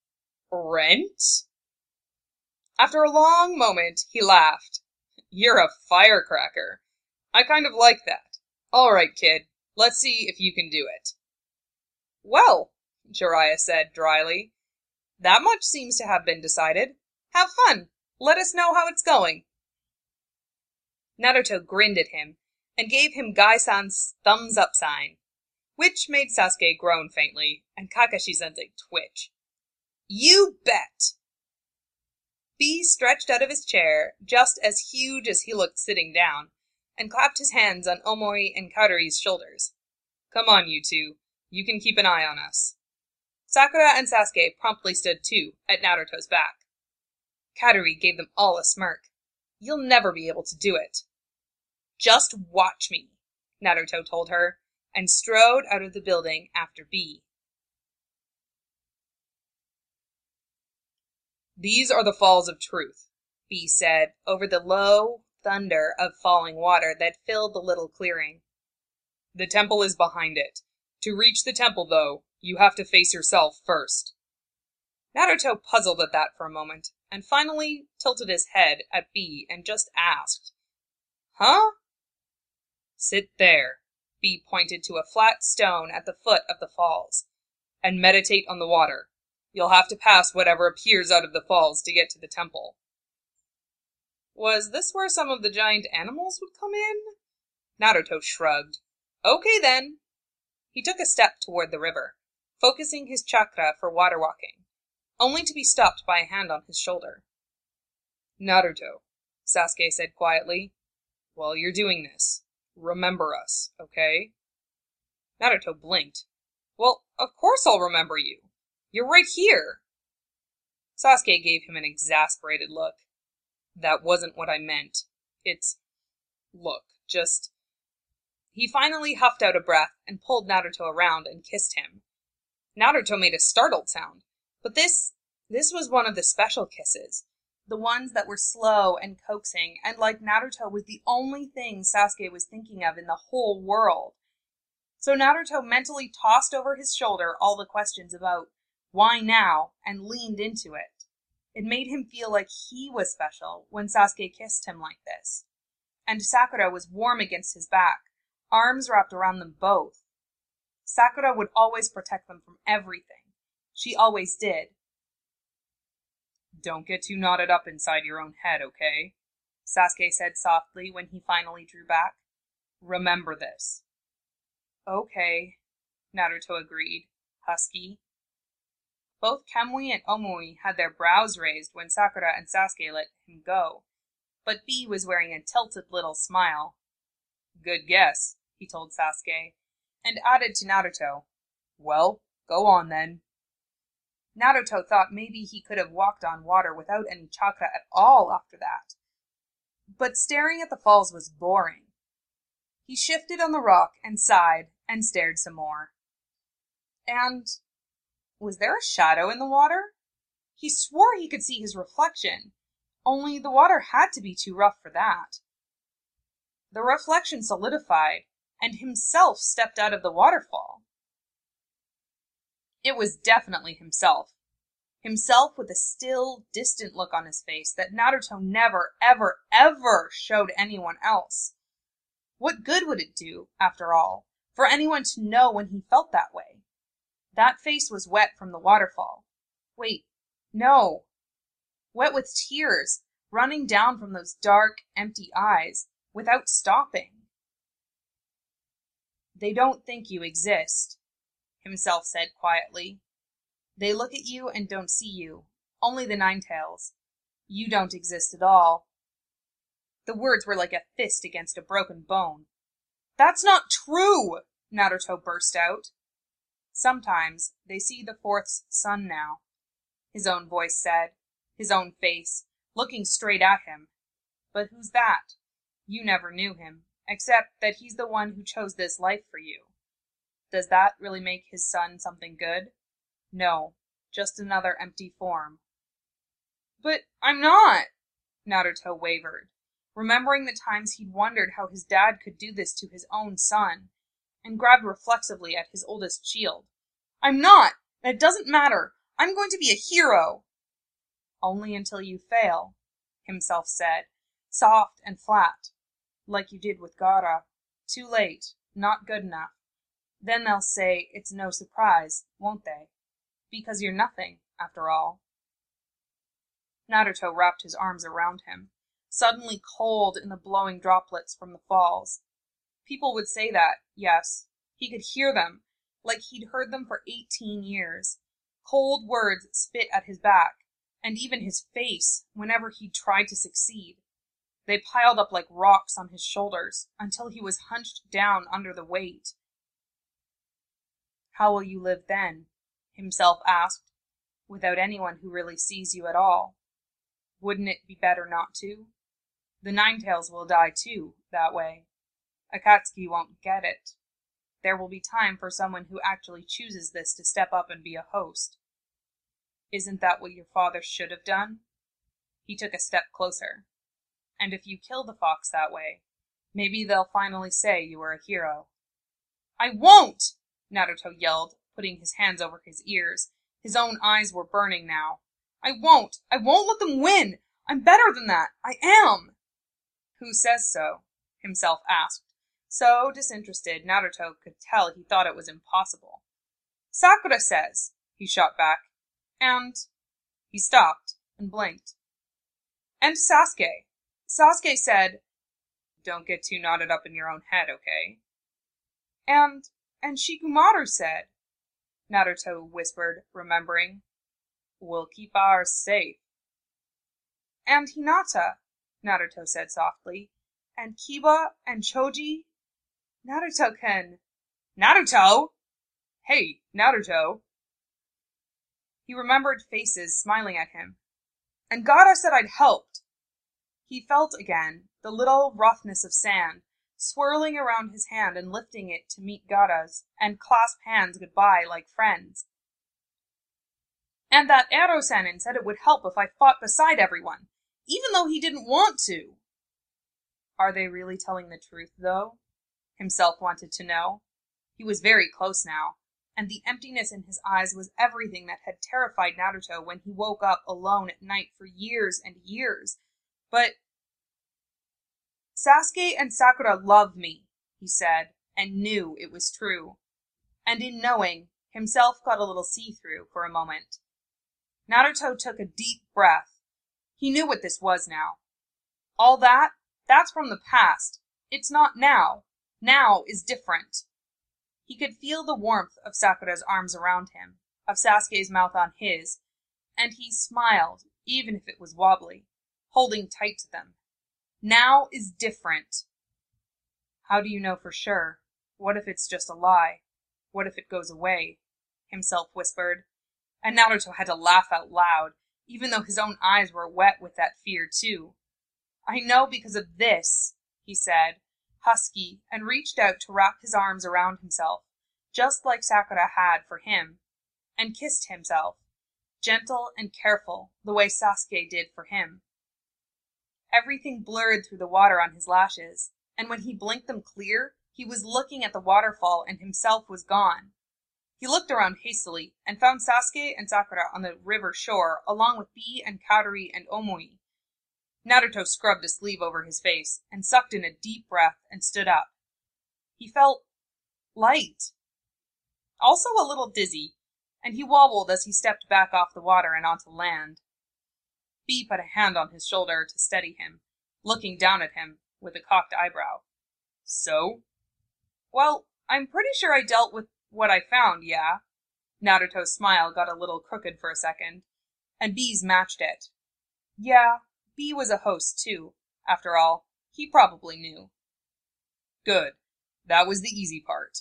Rent? After a long moment, he laughed. You're a firecracker. I kind of like that. All right, kid, let's see if you can do it. Well, Jiraiya said dryly, that much seems to have been decided. Have fun. Let us know how it's going. Naruto grinned at him and gave him Gai-san's thumbs up sign, which made Sasuke groan faintly and Kakashi-sensei twitch. You bet! B stretched out of his chair, just as huge as he looked sitting down, and clapped his hands on Omori and Karuri's shoulders. Come on, you two. You can keep an eye on us. Sakura and Sasuke promptly stood too, at Naruto's back. Karuri gave them all a smirk. You'll never be able to do it. Just watch me, Naruto told her, and strode out of the building after B. These are the falls of truth, B said, over the low thunder of falling water that filled the little clearing. The temple is behind it. To reach the temple, though, you have to face yourself first. Naruto puzzled at that for a moment, and finally tilted his head at B and just asked, Huh? Sit there, B pointed to a flat stone at the foot of the falls, and meditate on the water. You'll have to pass whatever appears out of the falls to get to the temple. Was this where some of the giant animals would come in? Naruto shrugged. Okay then. He took a step toward the river, focusing his chakra for water walking, only to be stopped by a hand on his shoulder. Naruto, Sasuke said quietly, while you're doing this, remember us, okay? Naruto blinked. Well, of course I'll remember you. You're right here. Sasuke gave him an exasperated look. That wasn't what I meant. It's... Look, just... He finally huffed out a breath and pulled Naruto around and kissed him. Naruto made a startled sound, but this... this was one of the special kisses. The ones that were slow and coaxing, and like Naruto was the only thing Sasuke was thinking of in the whole world. So Naruto mentally tossed over his shoulder all the questions about why now, and leaned into it. It made him feel like he was special when Sasuke kissed him like this. And Sakura was warm against his back, arms wrapped around them both. Sakura would always protect them from everything. She always did. Don't get too knotted up inside your own head, okay? Sasuke said softly when he finally drew back. Remember this. Okay, Naruto agreed, husky. Both Kamui and Omui had their brows raised when Sakura and Sasuke let him go, but B was wearing a tilted little smile. Good guess, he told Sasuke, and added to Naruto, Well, go on then. Naruto thought maybe he could have walked on water without any chakra at all after that. But staring at the falls was boring. He shifted on the rock and sighed and stared some more. And... was there a shadow in the water? He swore he could see his reflection, only the water had to be too rough for that. The reflection solidified, and himself stepped out of the waterfall. It was definitely himself. Himself with a still, distant look on his face that Naruto never, ever, ever showed anyone else. What good would it do, after all, for anyone to know when he felt that way? That face was wet from the waterfall. Wait, no. Wet with tears, running down from those dark, empty eyes, without stopping. They don't think you exist, himself said quietly. They look at you and don't see you, only the Ninetales. You don't exist at all. The words were like a fist against a broken bone. That's not true, Naruto burst out. Sometimes they see the fourth's son now, his own voice said, his own face, looking straight at him. But who's that? You never knew him, except that he's the one who chose this life for you. Does that really make his son something good? No, just another empty form. But I'm not, Naruto wavered, remembering the times he'd wondered how his dad could do this to his own son, and grabbed reflexively at his oldest shield. I'm not, and it doesn't matter. I'm going to be a hero. Only until you fail, himself said, soft and flat. like you did with Gaara. Too late, not good enough. Then they'll say it's no surprise, won't they? Because you're nothing, after all." Naruto wrapped his arms around him, suddenly cold in the blowing droplets from the falls. People would say that, yes. He could hear them, like he'd heard them for eighteen years. Cold words spit at his back, and even his face, whenever he tried to succeed. They piled up like rocks on his shoulders, until he was hunched down under the weight. "How will you live then?" himself asked, "without anyone who really sees you at all? Wouldn't it be better not to? The Nine-Tails will die too, that way. Akatsuki won't get it. There will be time for someone who actually chooses this to step up and be a host. Isn't that what your father should have done?" He took a step closer. "And if you kill the fox that way, maybe they'll finally say you were a hero." "I won't!" Naruto yelled, putting his hands over his ears. His own eyes were burning now. "I won't! I won't let them win! I'm better than that! I am!" "Who says so?" himself asked. So disinterested, Naruto could tell he thought it was impossible. "Sakura says," he shot back. "And—" He stopped and blinked. "And Sasuke. Sasuke said—" "Don't get too knotted up in your own head, okay?" And, and Shikamaru said," Naruto whispered, remembering. "We'll keep ours safe." "And Hinata," Naruto said softly. "And Kiba and Choji. Naruto can—" "Naruto! Hey, Naruto!" He remembered faces smiling at him. "And Gaara said I'd helped." He felt again the little roughness of sand, swirling around his hand and lifting it to meet Gaara's, and clasp hands goodbye like friends. "And that Ero-Sennin said it would help if I fought beside everyone, even though he didn't want to." Are they really telling the truth, though? Himself wanted to know. He was very close now, and the emptiness in his eyes was everything that had terrified Naruto when he woke up alone at night for years and years. But "Sasuke and Sakura love me," he said, and knew it was true. And in knowing, himself got a little see-through for a moment. Naruto took a deep breath. He knew what this was now. All that, that's from the past. It's not now. Now is different. He could feel the warmth of Sakura's arms around him, of Sasuke's mouth on his, and he smiled, even if it was wobbly, holding tight to them. Now is different. "How do you know for sure? What if it's just a lie? What if it goes away?" himself whispered. And Naruto had to laugh out loud, even though his own eyes were wet with that fear too. "I know because of this," he said, husky, and reached out to wrap his arms around himself, just like Sakura had for him, and kissed himself, gentle and careful, the way Sasuke did for him. Everything blurred through the water on his lashes, and when he blinked them clear, he was looking at the waterfall and himself was gone. He looked around hastily and found Sasuke and Sakura on the river shore, along with Bee and Kaori and Omoi. Naruto scrubbed a sleeve over his face and sucked in a deep breath and stood up. He felt light. Also a little dizzy, and he wobbled as he stepped back off the water and onto land. Bee put a hand on his shoulder to steady him, looking down at him with a cocked eyebrow. "So?" "Well, I'm pretty sure I dealt with what I found, yeah?" Naruto's smile got a little crooked for a second, and Bee's matched it. Yeah, Bee was a host too. After all, he probably knew. "Good. That was the easy part."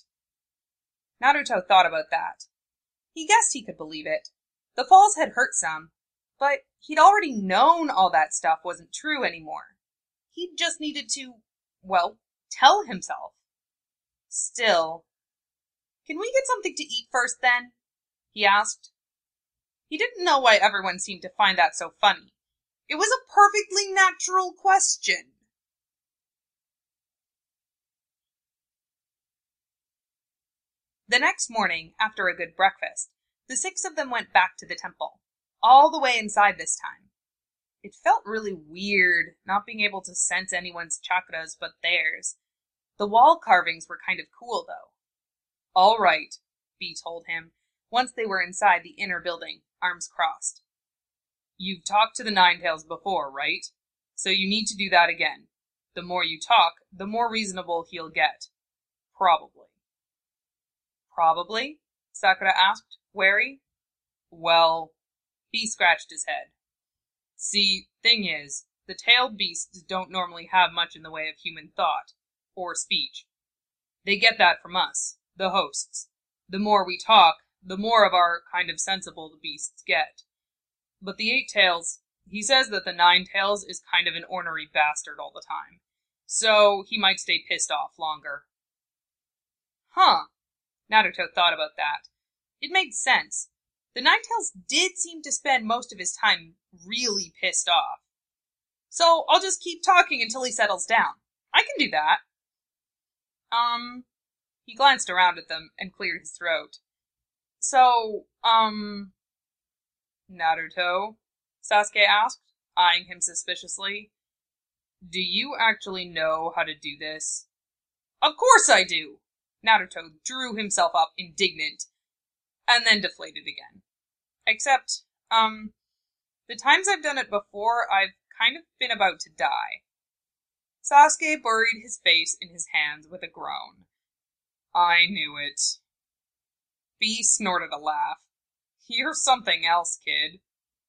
Naruto thought about that. He guessed he could believe it. The falls had hurt some, but he'd already known all that stuff wasn't true anymore. He just needed to, well, tell himself. Still, "Can we get something to eat first, then?" he asked. He didn't know why everyone seemed to find that so funny. It was a perfectly natural question. The next morning, after a good breakfast, the six of them went back to the temple, all the way inside this time. It felt really weird, not being able to sense anyone's chakras but theirs. The wall carvings were kind of cool, though. All right, Bee told him, once they were inside the inner building, arms crossed. You've talked to the Ninetales before, right? So you need to do that again. The more you talk, the more reasonable he'll get. Probably. Probably? Sakura asked, wary. Well, Bee scratched his head. See, thing is, the tailed beasts don't normally have much in the way of human thought, or speech. They get that from us, the hosts. The more we talk, the more of our kind of sensible the beasts get. But the Eight Tails, he says that the Nine Tails is kind of an ornery bastard all the time. So he might stay pissed off longer. Huh. Naruto thought about that. It made sense. The Ninetales did seem to spend most of his time really pissed off. So I'll just keep talking until he settles down. I can do that. Um, he glanced around at them and cleared his throat. So, um... Naruto? Sasuke asked, eyeing him suspiciously. Do you actually know how to do this? Of course I do! Naruto drew himself up indignant, and then deflated again. Except, um, the times I've done it before, I've kind of been about to die. Sasuke buried his face in his hands with a groan. I knew it. Bee snorted a laugh. You're something else, kid.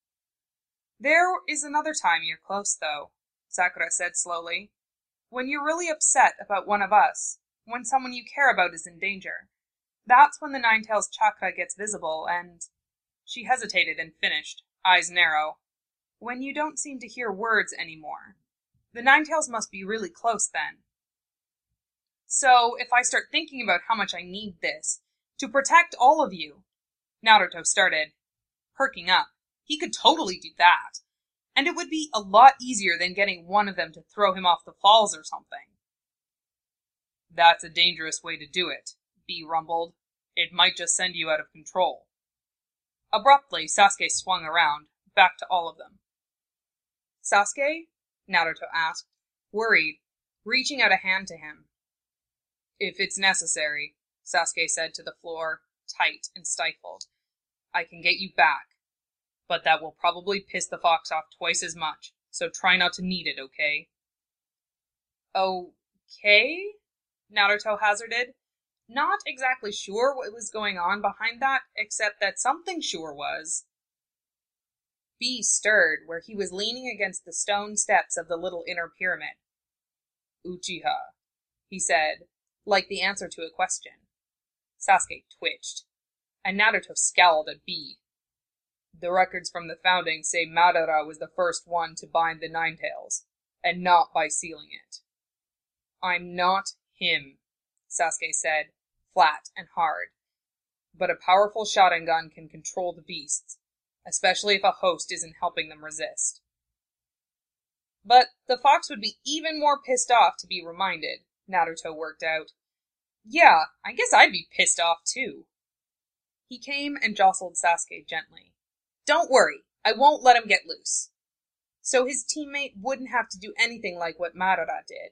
There is another time you're close, though, Sakura said slowly. When you're really upset about one of us, when someone you care about is in danger. That's when the Ninetales chakra gets visible, and... She hesitated and finished, eyes narrow. When you don't seem to hear words anymore. The Ninetales must be really close then. So, if I start thinking about how much I need this, to protect all of you... Naruto started, perking up. He could totally do that. And it would be a lot easier than getting one of them to throw him off the falls or something. That's a dangerous way to do it, Bee rumbled. It might just send you out of control. Abruptly, Sasuke swung around, back to all of them. Sasuke? Naruto asked, worried, reaching out a hand to him. If it's necessary, Sasuke said to the floor, tight and stifled. I can get you back. But that will probably piss the fox off twice as much, so try not to need it, okay? Okay? Naruto hazarded, not exactly sure what was going on behind that, except that something sure was. Bee stirred where he was leaning against the stone steps of the little inner pyramid. Uchiha, he said, like the answer to a question. Sasuke twitched, and Naruto scowled at Bee. The records from the founding say Madara was the first one to bind the Ninetales, and not by sealing it. I'm not him, Sasuke said, flat and hard. But a powerful Sharingan can control the beasts, especially if a host isn't helping them resist. But the fox would be even more pissed off to be reminded, Naruto worked out. Yeah, I guess I'd be pissed off too. He came and jostled Sasuke gently. Don't worry, I won't let him get loose. So his teammate wouldn't have to do anything like what Madara did.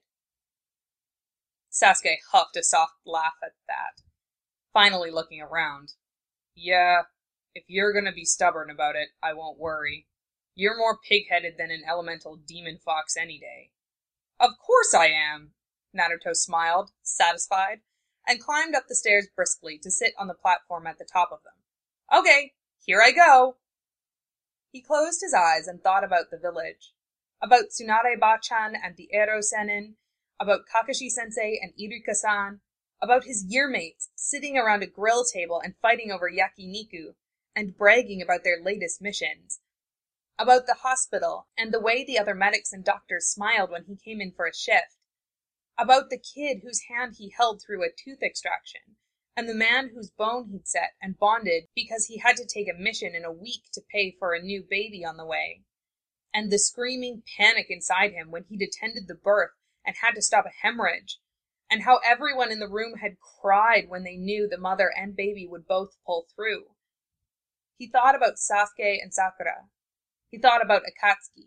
Sasuke huffed a soft laugh at that, finally looking around. Yeah, if you're gonna be stubborn about it, I won't worry. You're more pig-headed than an elemental demon fox any day. Of course I am, Naruto smiled, satisfied, and climbed up the stairs briskly to sit on the platform at the top of them. Okay, here I go. He closed his eyes and thought about the village, about Tsunade-bachan and the Ero Sennin, about Kakashi-sensei and Iruka-san, about his yearmates sitting around a grill table and fighting over yakiniku, and bragging about their latest missions, about the hospital and the way the other medics and doctors smiled when he came in for a shift, about the kid whose hand he held through a tooth extraction, and the man whose bone he'd set and bonded because he had to take a mission in a week to pay for a new baby on the way, and the screaming panic inside him when he'd attended the birth and had to stop a hemorrhage, and how everyone in the room had cried when they knew the mother and baby would both pull through. He thought about Sasuke and Sakura. He thought about Akatsuki,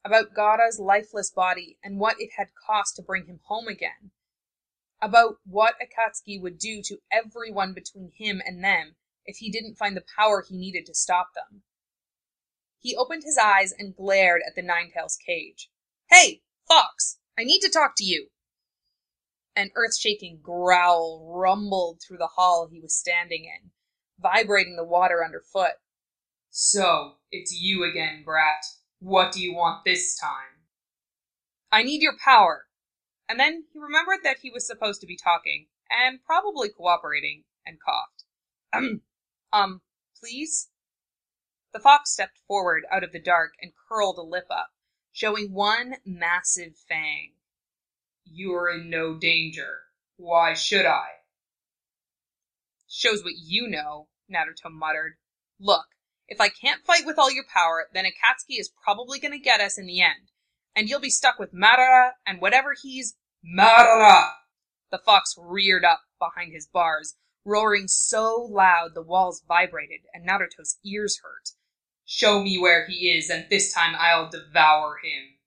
about Gaara's lifeless body and what it had cost to bring him home again, about what Akatsuki would do to everyone between him and them if he didn't find the power he needed to stop them. He opened his eyes and glared at the Ninetales cage. "Hey, Fox, I need to talk to you." An earth-shaking growl rumbled through the hall he was standing in, vibrating the water underfoot. "So, it's you again, Brat. What do you want this time?" "I need your power." And then he remembered that he was supposed to be talking, and probably cooperating, and coughed. um, please? The fox stepped forward out of the dark and curled a lip up, showing one massive fang. "You're in no danger. Why should I?" "Shows what you know," Naruto muttered. "Look, if I can't fight with all your power, then Akatsuki is probably going to get us in the end, and you'll be stuck with Madara and whatever he's—" "Madara!" The fox reared up behind his bars, roaring so loud the walls vibrated and Naruto's ears hurt. "Show me where he is, and this time I'll devour him."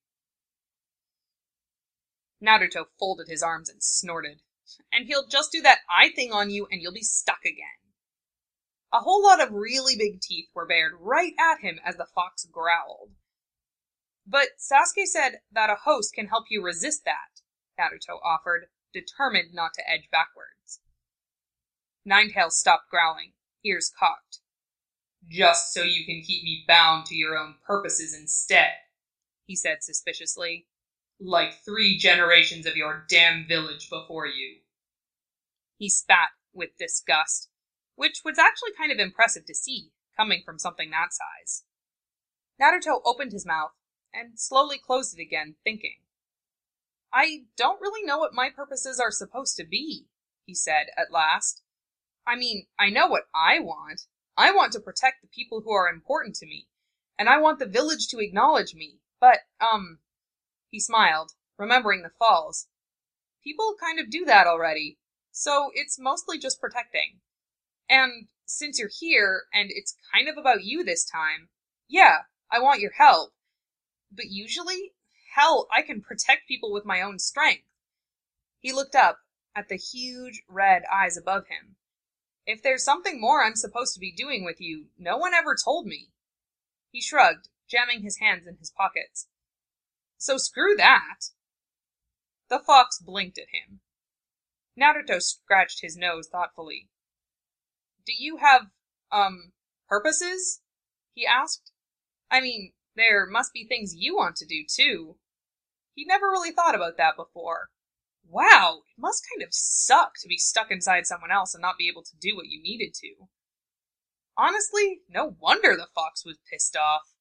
Naruto folded his arms and snorted. "And he'll just do that eye thing on you and you'll be stuck again." A whole lot of really big teeth were bared right at him as the fox growled. "But Sasuke said that a host can help you resist that," Naruto offered, determined not to edge backwards. Ninetales stopped growling, ears cocked. "Just so you can keep me bound to your own purposes instead," he said suspiciously. "Like three generations of your damn village before you." He spat with disgust, which was actually kind of impressive to see, coming from something that size. Naruto opened his mouth and slowly closed it again, thinking. "I don't really know what my purposes are supposed to be," he said at last. "I mean, I know what I want. I want to protect the people who are important to me, and I want the village to acknowledge me, but, um... He smiled, remembering the falls. "People kind of do that already, so it's mostly just protecting. And since you're here, and it's kind of about you this time, yeah, I want your help. But usually, hell, I can protect people with my own strength." He looked up at the huge red eyes above him. "If there's something more I'm supposed to be doing with you, no one ever told me." He shrugged, jamming his hands in his pockets. "So screw that." The fox blinked at him. Naruto scratched his nose thoughtfully. "Do you have, um, purposes?" he asked. "I mean, there must be things you want to do, too." He'd never really thought about that before. Wow, it must kind of suck to be stuck inside someone else and not be able to do what you needed to. Honestly, no wonder the fox was pissed off.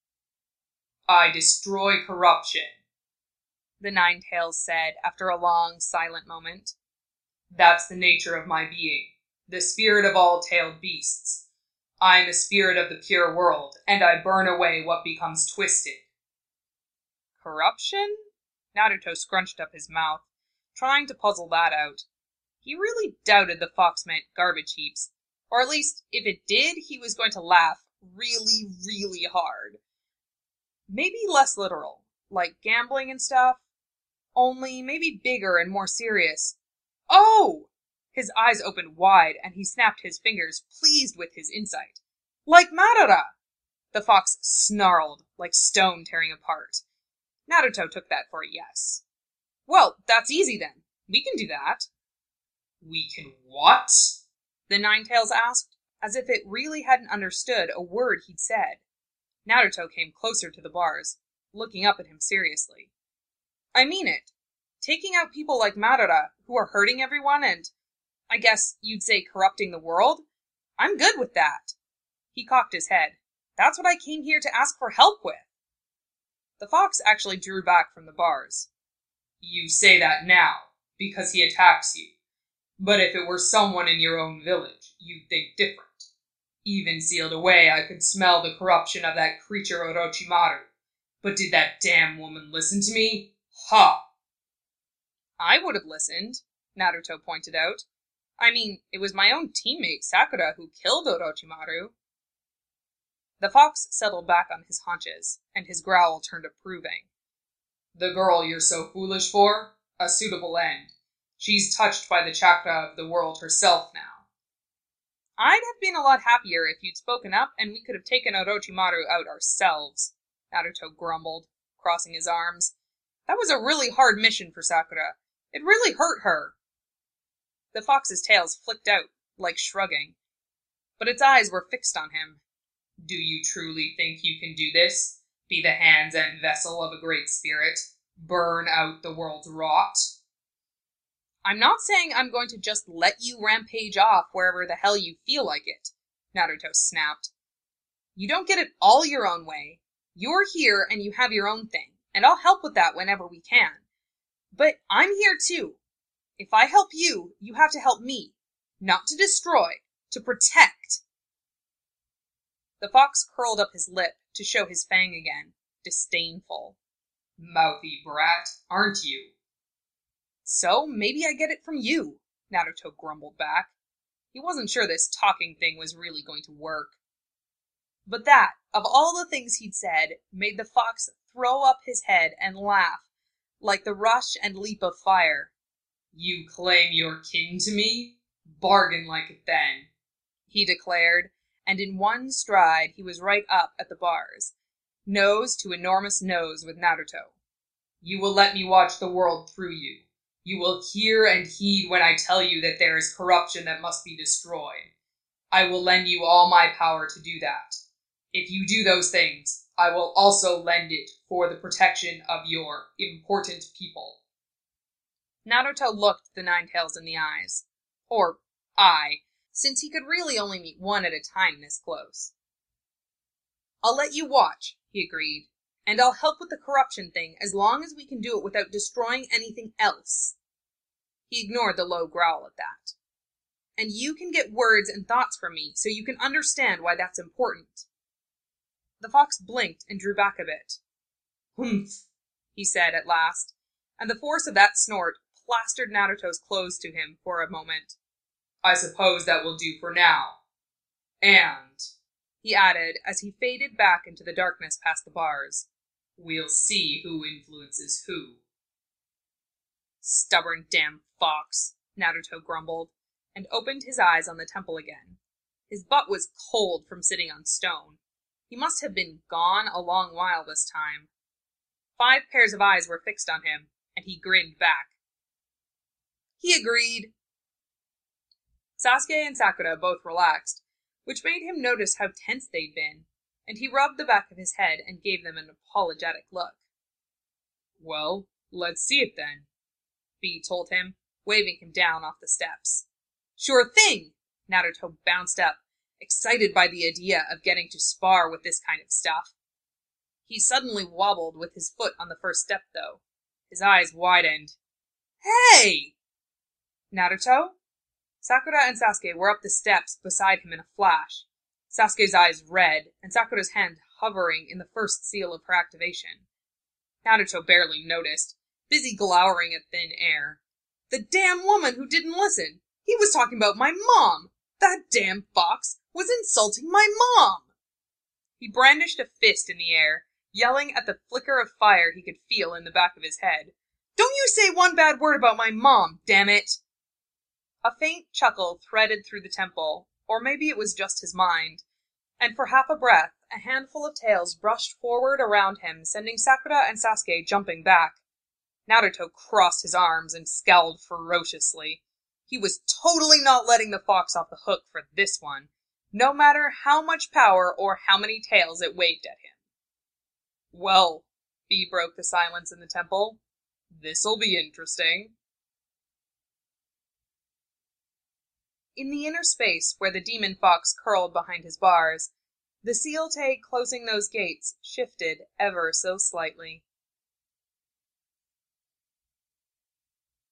"I destroy corruption," the Ninetales said after a long, silent moment. "That's the nature of my being, the spirit of all tailed beasts. I'm a spirit of the pure world, and I burn away what becomes twisted." Corruption? Naruto scrunched up his mouth, trying to puzzle that out. He really doubted the fox meant garbage heaps, or at least, if it did, he was going to laugh really, really hard. Maybe less literal, like gambling and stuff, only maybe bigger and more serious. Oh! His eyes opened wide, and he snapped his fingers, pleased with his insight. "Like Madara!" The fox snarled, like stone tearing apart. Naruto took that for a yes. "Well, that's easy then. We can do that." "We can what?" the Ninetales asked, as if it really hadn't understood a word he'd said. Naruto came closer to the bars, looking up at him seriously. "I mean it. Taking out people like Madara, who are hurting everyone and, I guess you'd say corrupting the world? I'm good with that." He cocked his head. "That's what I came here to ask for help with." The fox actually drew back from the bars. "You say that now, because he attacks you. But if it were someone in your own village, you'd think different. Even sealed away, I could smell the corruption of that creature Orochimaru. But did that damn woman listen to me? Ha!" "I would have listened," Naruto pointed out. "I mean, it was my own teammate Sakura who killed Orochimaru." The fox settled back on his haunches, and his growl turned approving. The girl you're so foolish for? A suitable end. She's touched by the chakra of the world herself now. I'd have been a lot happier if you'd spoken up and we could have taken Orochimaru out ourselves, Naruto grumbled, crossing his arms. That was a really hard mission for Sakura. It really hurt her. The fox's tails flicked out, like shrugging, but its eyes were fixed on him. Do you truly think you can do this? Be the hands and vessel of a great spirit? Burn out the world's rot? I'm not saying I'm going to just let you rampage off wherever the hell you feel like it, Naruto snapped. You don't get it all your own way. You're here and you have your own thing, and I'll help with that whenever we can. But I'm here too. If I help you, you have to help me. Not to destroy, to protect. The fox curled up his lip to show his fang again, disdainful. Mouthy brat, aren't you? So maybe I get it from you, Naruto grumbled back. He wasn't sure this talking thing was really going to work. But that, of all the things he'd said, made the fox throw up his head and laugh, like the rush and leap of fire. You claim you're kin to me? Bargain like it then, he declared, and in one stride he was right up at the bars, nose to enormous nose with Naruto. You will let me watch the world through you. You will hear and heed when I tell you that there is corruption that must be destroyed. I will lend you all my power to do that. If you do those things, I will also lend it for the protection of your important people. Naruto looked the Nine-Tails in the eyes. Or eye, since he could really only meet one at a time this close. I'll let you watch, he agreed, and I'll help with the corruption thing as long as we can do it without destroying anything else. He ignored the low growl at that. And you can get words and thoughts from me so you can understand why that's important. The fox blinked and drew back a bit. Humph, he said at last, and the force of that snort plastered Naruto's clothes to him for a moment. I suppose that will do for now. And, he added as he faded back into the darkness past the bars, we'll see who influences who. Stubborn damn fox, Naruto grumbled, and opened his eyes on the temple again. His butt was cold from sitting on stone. He must have been gone a long while this time. Five pairs of eyes were fixed on him, and he grinned back. He agreed. Sasuke and Sakura both relaxed, which made him notice how tense they'd been, and he rubbed the back of his head and gave them an apologetic look. Well, let's see it then, B told him, waving him down off the steps. Sure thing! Naruto bounced up, excited by the idea of getting to spar with this kind of stuff. He suddenly wobbled with his foot on the first step, though. His eyes widened. Hey! Naruto? Sakura and Sasuke were up the steps beside him in a flash, Sasuke's eyes red, and Sakura's hand hovering in the first seal of her activation. Naruto barely noticed, busy glowering at thin air. The damn woman who didn't listen! He was talking about my mom! That damn fox was insulting my mom! He brandished a fist in the air, yelling at the flicker of fire he could feel in the back of his head. Don't you say one bad word about my mom, damn it! A faint chuckle threaded through the temple, or maybe it was just his mind, and for half a breath, a handful of tails brushed forward around him, sending Sakura and Sasuke jumping back. Naruto crossed his arms and scowled ferociously. He was totally not letting the fox off the hook for this one, no matter how much power or how many tails it waved at him. Well, B broke the silence in the temple. This'll be interesting. In the inner space where the demon fox curled behind his bars, the seal tag closing those gates shifted ever so slightly.